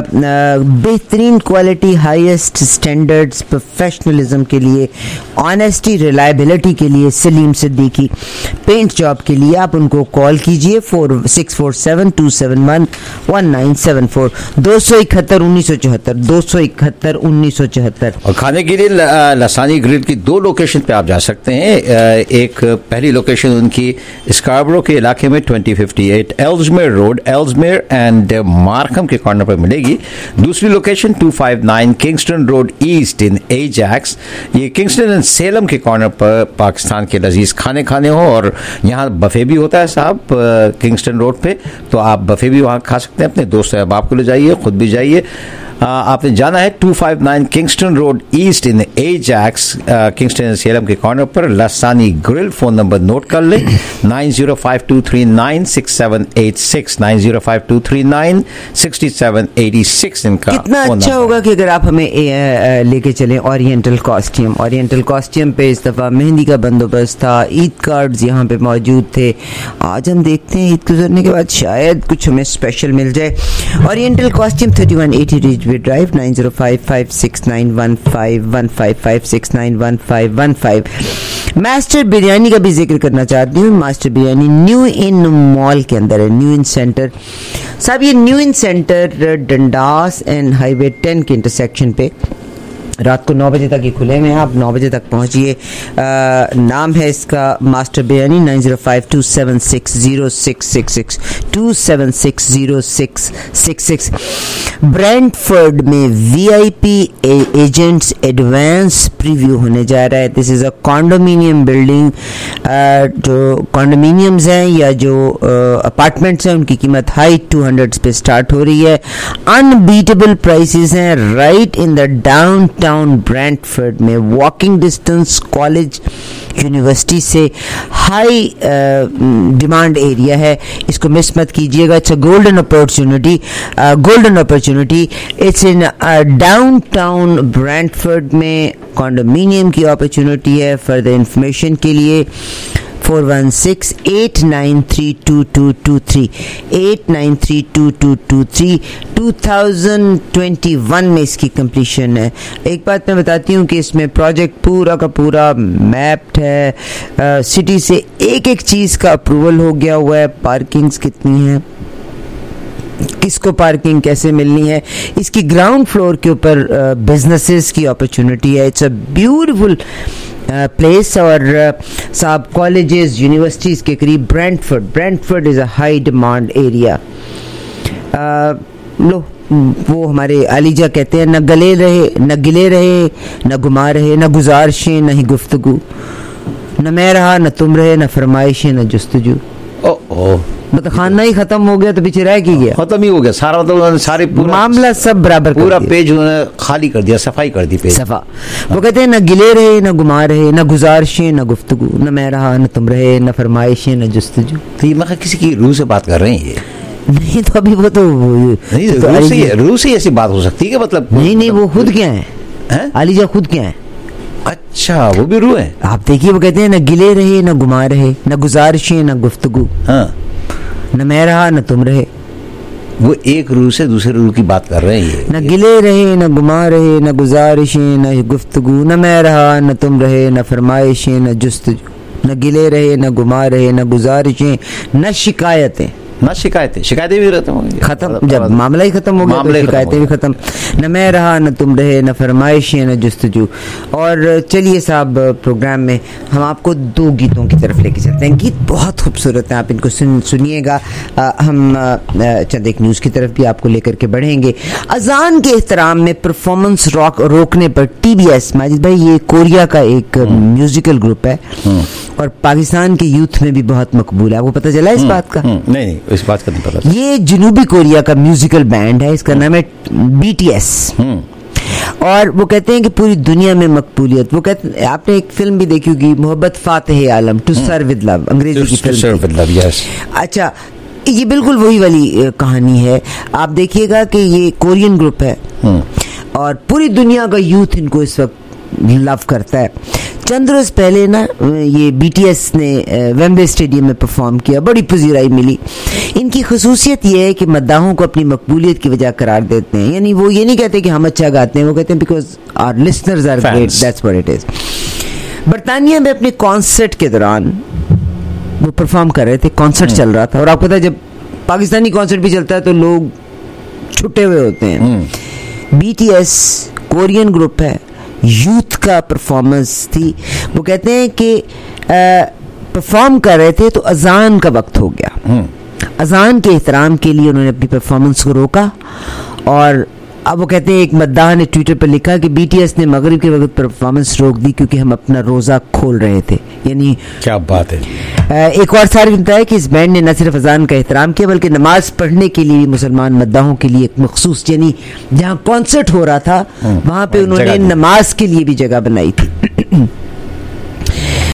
बेहतरीन क्वालिटी, हाईएस्ट स्टैंडर्ड्स, प्रोफेशनलिज्म के लिए, ऑनेस्टी, रिलायबिलिटी के लिए सलीम सिद्दीकी पेंट जॉब के लिए आप उनको कॉल कीजिए four six four seven two seven one one nine seven four, दो सौ इकहत्तर उन्नीस सौ चौहत्तर, दो सौ इकहत्तर उन्नीस सौ चौहत्तर। और खाने के लिए लसानी ग्रिल की दो लोकेशन पे आप जा सकते हैं। एक पहली लोकेशन उनकी स्कार्बरो के इलाके में twenty fifty eight Ellesmere road, Ellesmere and Markham के कॉर्नर पर मिलेगी। दूसरी location two five nine Kingston road east in Ajax, ये किंगस्टन एंड सेलम के कॉर्नर पर पाकिस्तान के लजीज खाने खाने हो, और यहाँ बफे भी होता है साहब किंगस्टन रोड पे, तो आप बफे भी वहाँ खा सकते हैं। अपने दोस्त अहबाब को ले जाइए, खुद भी जाइए। आपने जाना है two five nine Kingston road east in Ajax, Kingston Salem के कॉर्नर पर, Lasani grill. Phone number note कर ले, nine zero five two three nine six seven eight six, nine zero five two three nine six seven eight six इनका। कितना अच्छा होगा कि अगर आप हमें लेके चलें ओरिएंटल कॉस्ट्यूम। ओरिएंटल कॉस्ट्यूम पे इस दफ़ा मेहंदी का बंदोबस्त था, ईद कार्ड्स यहाँ पे मौजूद थे। आज हम देखते हैं ईद गुजरने के बाद शायद कुछ हमें स्पेशल मिल जाए। Oriental costume thirty one eighty Ridgeway drive, nine zero five five six nine one five one five five six nine one five one five. Master biryani का भी जिक्र करना चाहती हूँ। Master biryani new in mall के अंदर है, न्यू इन सेंटर। साहब ये new in centre Dundas and highway ten के इंटरसेक्शन पे रात को नौ बजे तक ये खुले हुए हैं, आप नौ बजे तक पहुंचिए। नाम है इसका master biryani, nine zero five two seven six zero six six six two seven six zero six six six. Brantford में वीआईपी एजेंट्स एडवांस प्रीव्यू होने जा रहा है। This is a condominium building. जो कॉन्डोमिनियम्स हैं या जो अपार्टमेंट्स हैं उनकी कीमत हाई टू हंड्रेड पे स्टार्ट हो रही है। अनबीटेबल प्राइसेस हैं right in the downtown Brantford में, वॉकिंग डिस्टेंस कॉलेज यूनिवर्सिटी से, हाई डिमांड एरिया है, इसको मिस मत कीजिएगा। It's a golden opportunity, golden opportunity. It's in downtown Brantford में कॉन्डोमिनियम की अपॉर्चुनिटी है। फर्दर इंफॉर्मेशन के लिए four one six eight nine three two two two three, eight nine three two two two three. Two thousand twenty one में इसकी कंप्लीशन है। एक बात मैं बताती हूँ कि इसमें प्रोजेक्ट पूरा का पूरा मैप्ड है। आ, सिटी से एक एक चीज़ का अप्रूवल हो गया हुआ है। पार्किंग्स कितनी है, किसको पार्किंग कैसे मिलनी है, इसकी ग्राउंड फ्लोर के ऊपर बिजनेसेस की अपॉर्चुनिटी है। It's a beautiful place. और साहब कॉलेजेस यूनिवर्सिटीज़ के करीब Brantford, Brantford is a high demand area. लो वो हमारे अलीजा कहते हैं, न गले रहे न गिले रहे न गुमा रहे, न गुजारिशें न ही गुफ्तगू, न मैं रहा न तुम रहे, न फरमाइशें न जुस्तजू। ओ ओ मतलब खाना ही खत्म हो गया तो पीछे रह की गया, खत्म ही हो गया सारा। मतलब उन्होंने सारे मामला सब बराबर पूरा पेज उन्होंने खाली कर दिया, सफाई कर दी पेज सफा। वो कहते हैं न गिले रहे न गुमा रहे, न गुजारिशें न गुफ्तगू, न मैं रहा न तुम रहे, न फरमाइशें न जुस्तजू। तो ये मैं किसी की रूह से बात कर रहे हैं ये? नहीं तो अभी वो तो नहीं, तो रूह से रूह से ऐसी बात हो सकती है कि मतलब नहीं नहीं वो खुद क्या है, है? अलीजा खुद क्या है? अच्छा वो भी रूह है। आप देखिए वो कहते हैं न गिले रहे न गुमा रहे, न गुजारिशें न गुफ्तगू, हाँ, न मैं रहा न तुम रहे। वो एक रूह से दूसरे रूह की बात कर रहे हैं। न गिले रहे न गुमा रहे, न गुजारिशें न गुफ्तगू, न मैं रहा न तुम रहे, न फरमाइशें न जुस्तजू। न गिले रहे न गुमा रहे, न गुजारिशें न शिकायतें, ना शिकायतें शिकायतें भी रहते होंगे खत्म। जब मामला ही खत्म हो गया तो शिकायतें भी खत्म। न मैं रहा न तुम रहे, न फरमाइशें न जुस्तजू। और चलिए साहब प्रोग्राम में हम आपको दो गीतों की तरफ लेके चलते हैं। गीत बहुत खूबसूरत हैं, आप इनको सुन सुनिएगा। हम चंद एक न्यूज़ की तरफ भी आपको लेकर के बढ़ेंगे। अजान के एहतराम में परफॉर्मेंस रॉक रोकने पर टी बी एस, माजिद भाई ये कोरिया का एक म्यूजिकल ग्रुप है और पाकिस्तान के यूथ में भी बहुत मकबूल है। आपको पता चला इस बात का? नहीं नहीं इस बात का नहीं पता। ये जनूबी कोरिया का म्यूजिकल बैंड है, इसका नाम है बी टी एस। और वो कहते हैं कि पूरी दुनिया में मकबूलियत। वो कहते, आपने एक फिल्म भी देखी होगी Mohabbat Fateh Alam, to serve with love, अंग्रेजी की फिल्म। अच्छा ये बिल्कुल वही वाली कहानी है। आप देखिएगा कि ये कोरियन ग्रुप है और पूरी दुनिया का यूथ इनको इस वक्त लव करता है। चंद रोज पहले ना ये बी टी एस ने वेम्बले स्टेडियम में परफॉर्म किया, बड़ी पजीराई मिली। इनकी खसूसियत ये है कि मद्दाहों को अपनी मकबूलियत की वजह करार देते हैं। यानी वो ये नहीं कहते कि हम अच्छा गाते हैं, वो कहते हैं because our listeners are great, that's what it is. बरतानिया में अपने कॉन्सर्ट के दौरान वो परफॉर्म कर रहे थे, कॉन्सर्ट चल रहा था। और आपको पता है जब पाकिस्तानी कॉन्सर्ट भी चलता है तो लोग छुट्टे हुए होते हैं। B T S Korean group है, यूथ का परफॉर्मेंस थी। वो कहते हैं कि परफॉर्म कर रहे थे तो अजान का वक्त हो गया। अजान के एहतराम के लिए उन्होंने अपनी परफॉर्मेंस को रोका। और अब वो कहते हैं एक मद्दाह ने ट्विटर पर लिखा कि बी टी एस ने मगरिब के वक्त परफॉर्मेंस रोक दी क्योंकि हम अपना रोज़ा खोल रहे थे। यानी क्या बात है। एक और सारी बताया कि इस बैंड ने न सिर्फ अजान का एहतराम किया बल्कि नमाज पढ़ने के लिए मुसलमान मद्दाहों के लिए एक मखसूस, यानी जहाँ कॉन्सर्ट हो रहा था वहाँ पे उन्होंने नमाज के लिए भी जगह बनाई थी।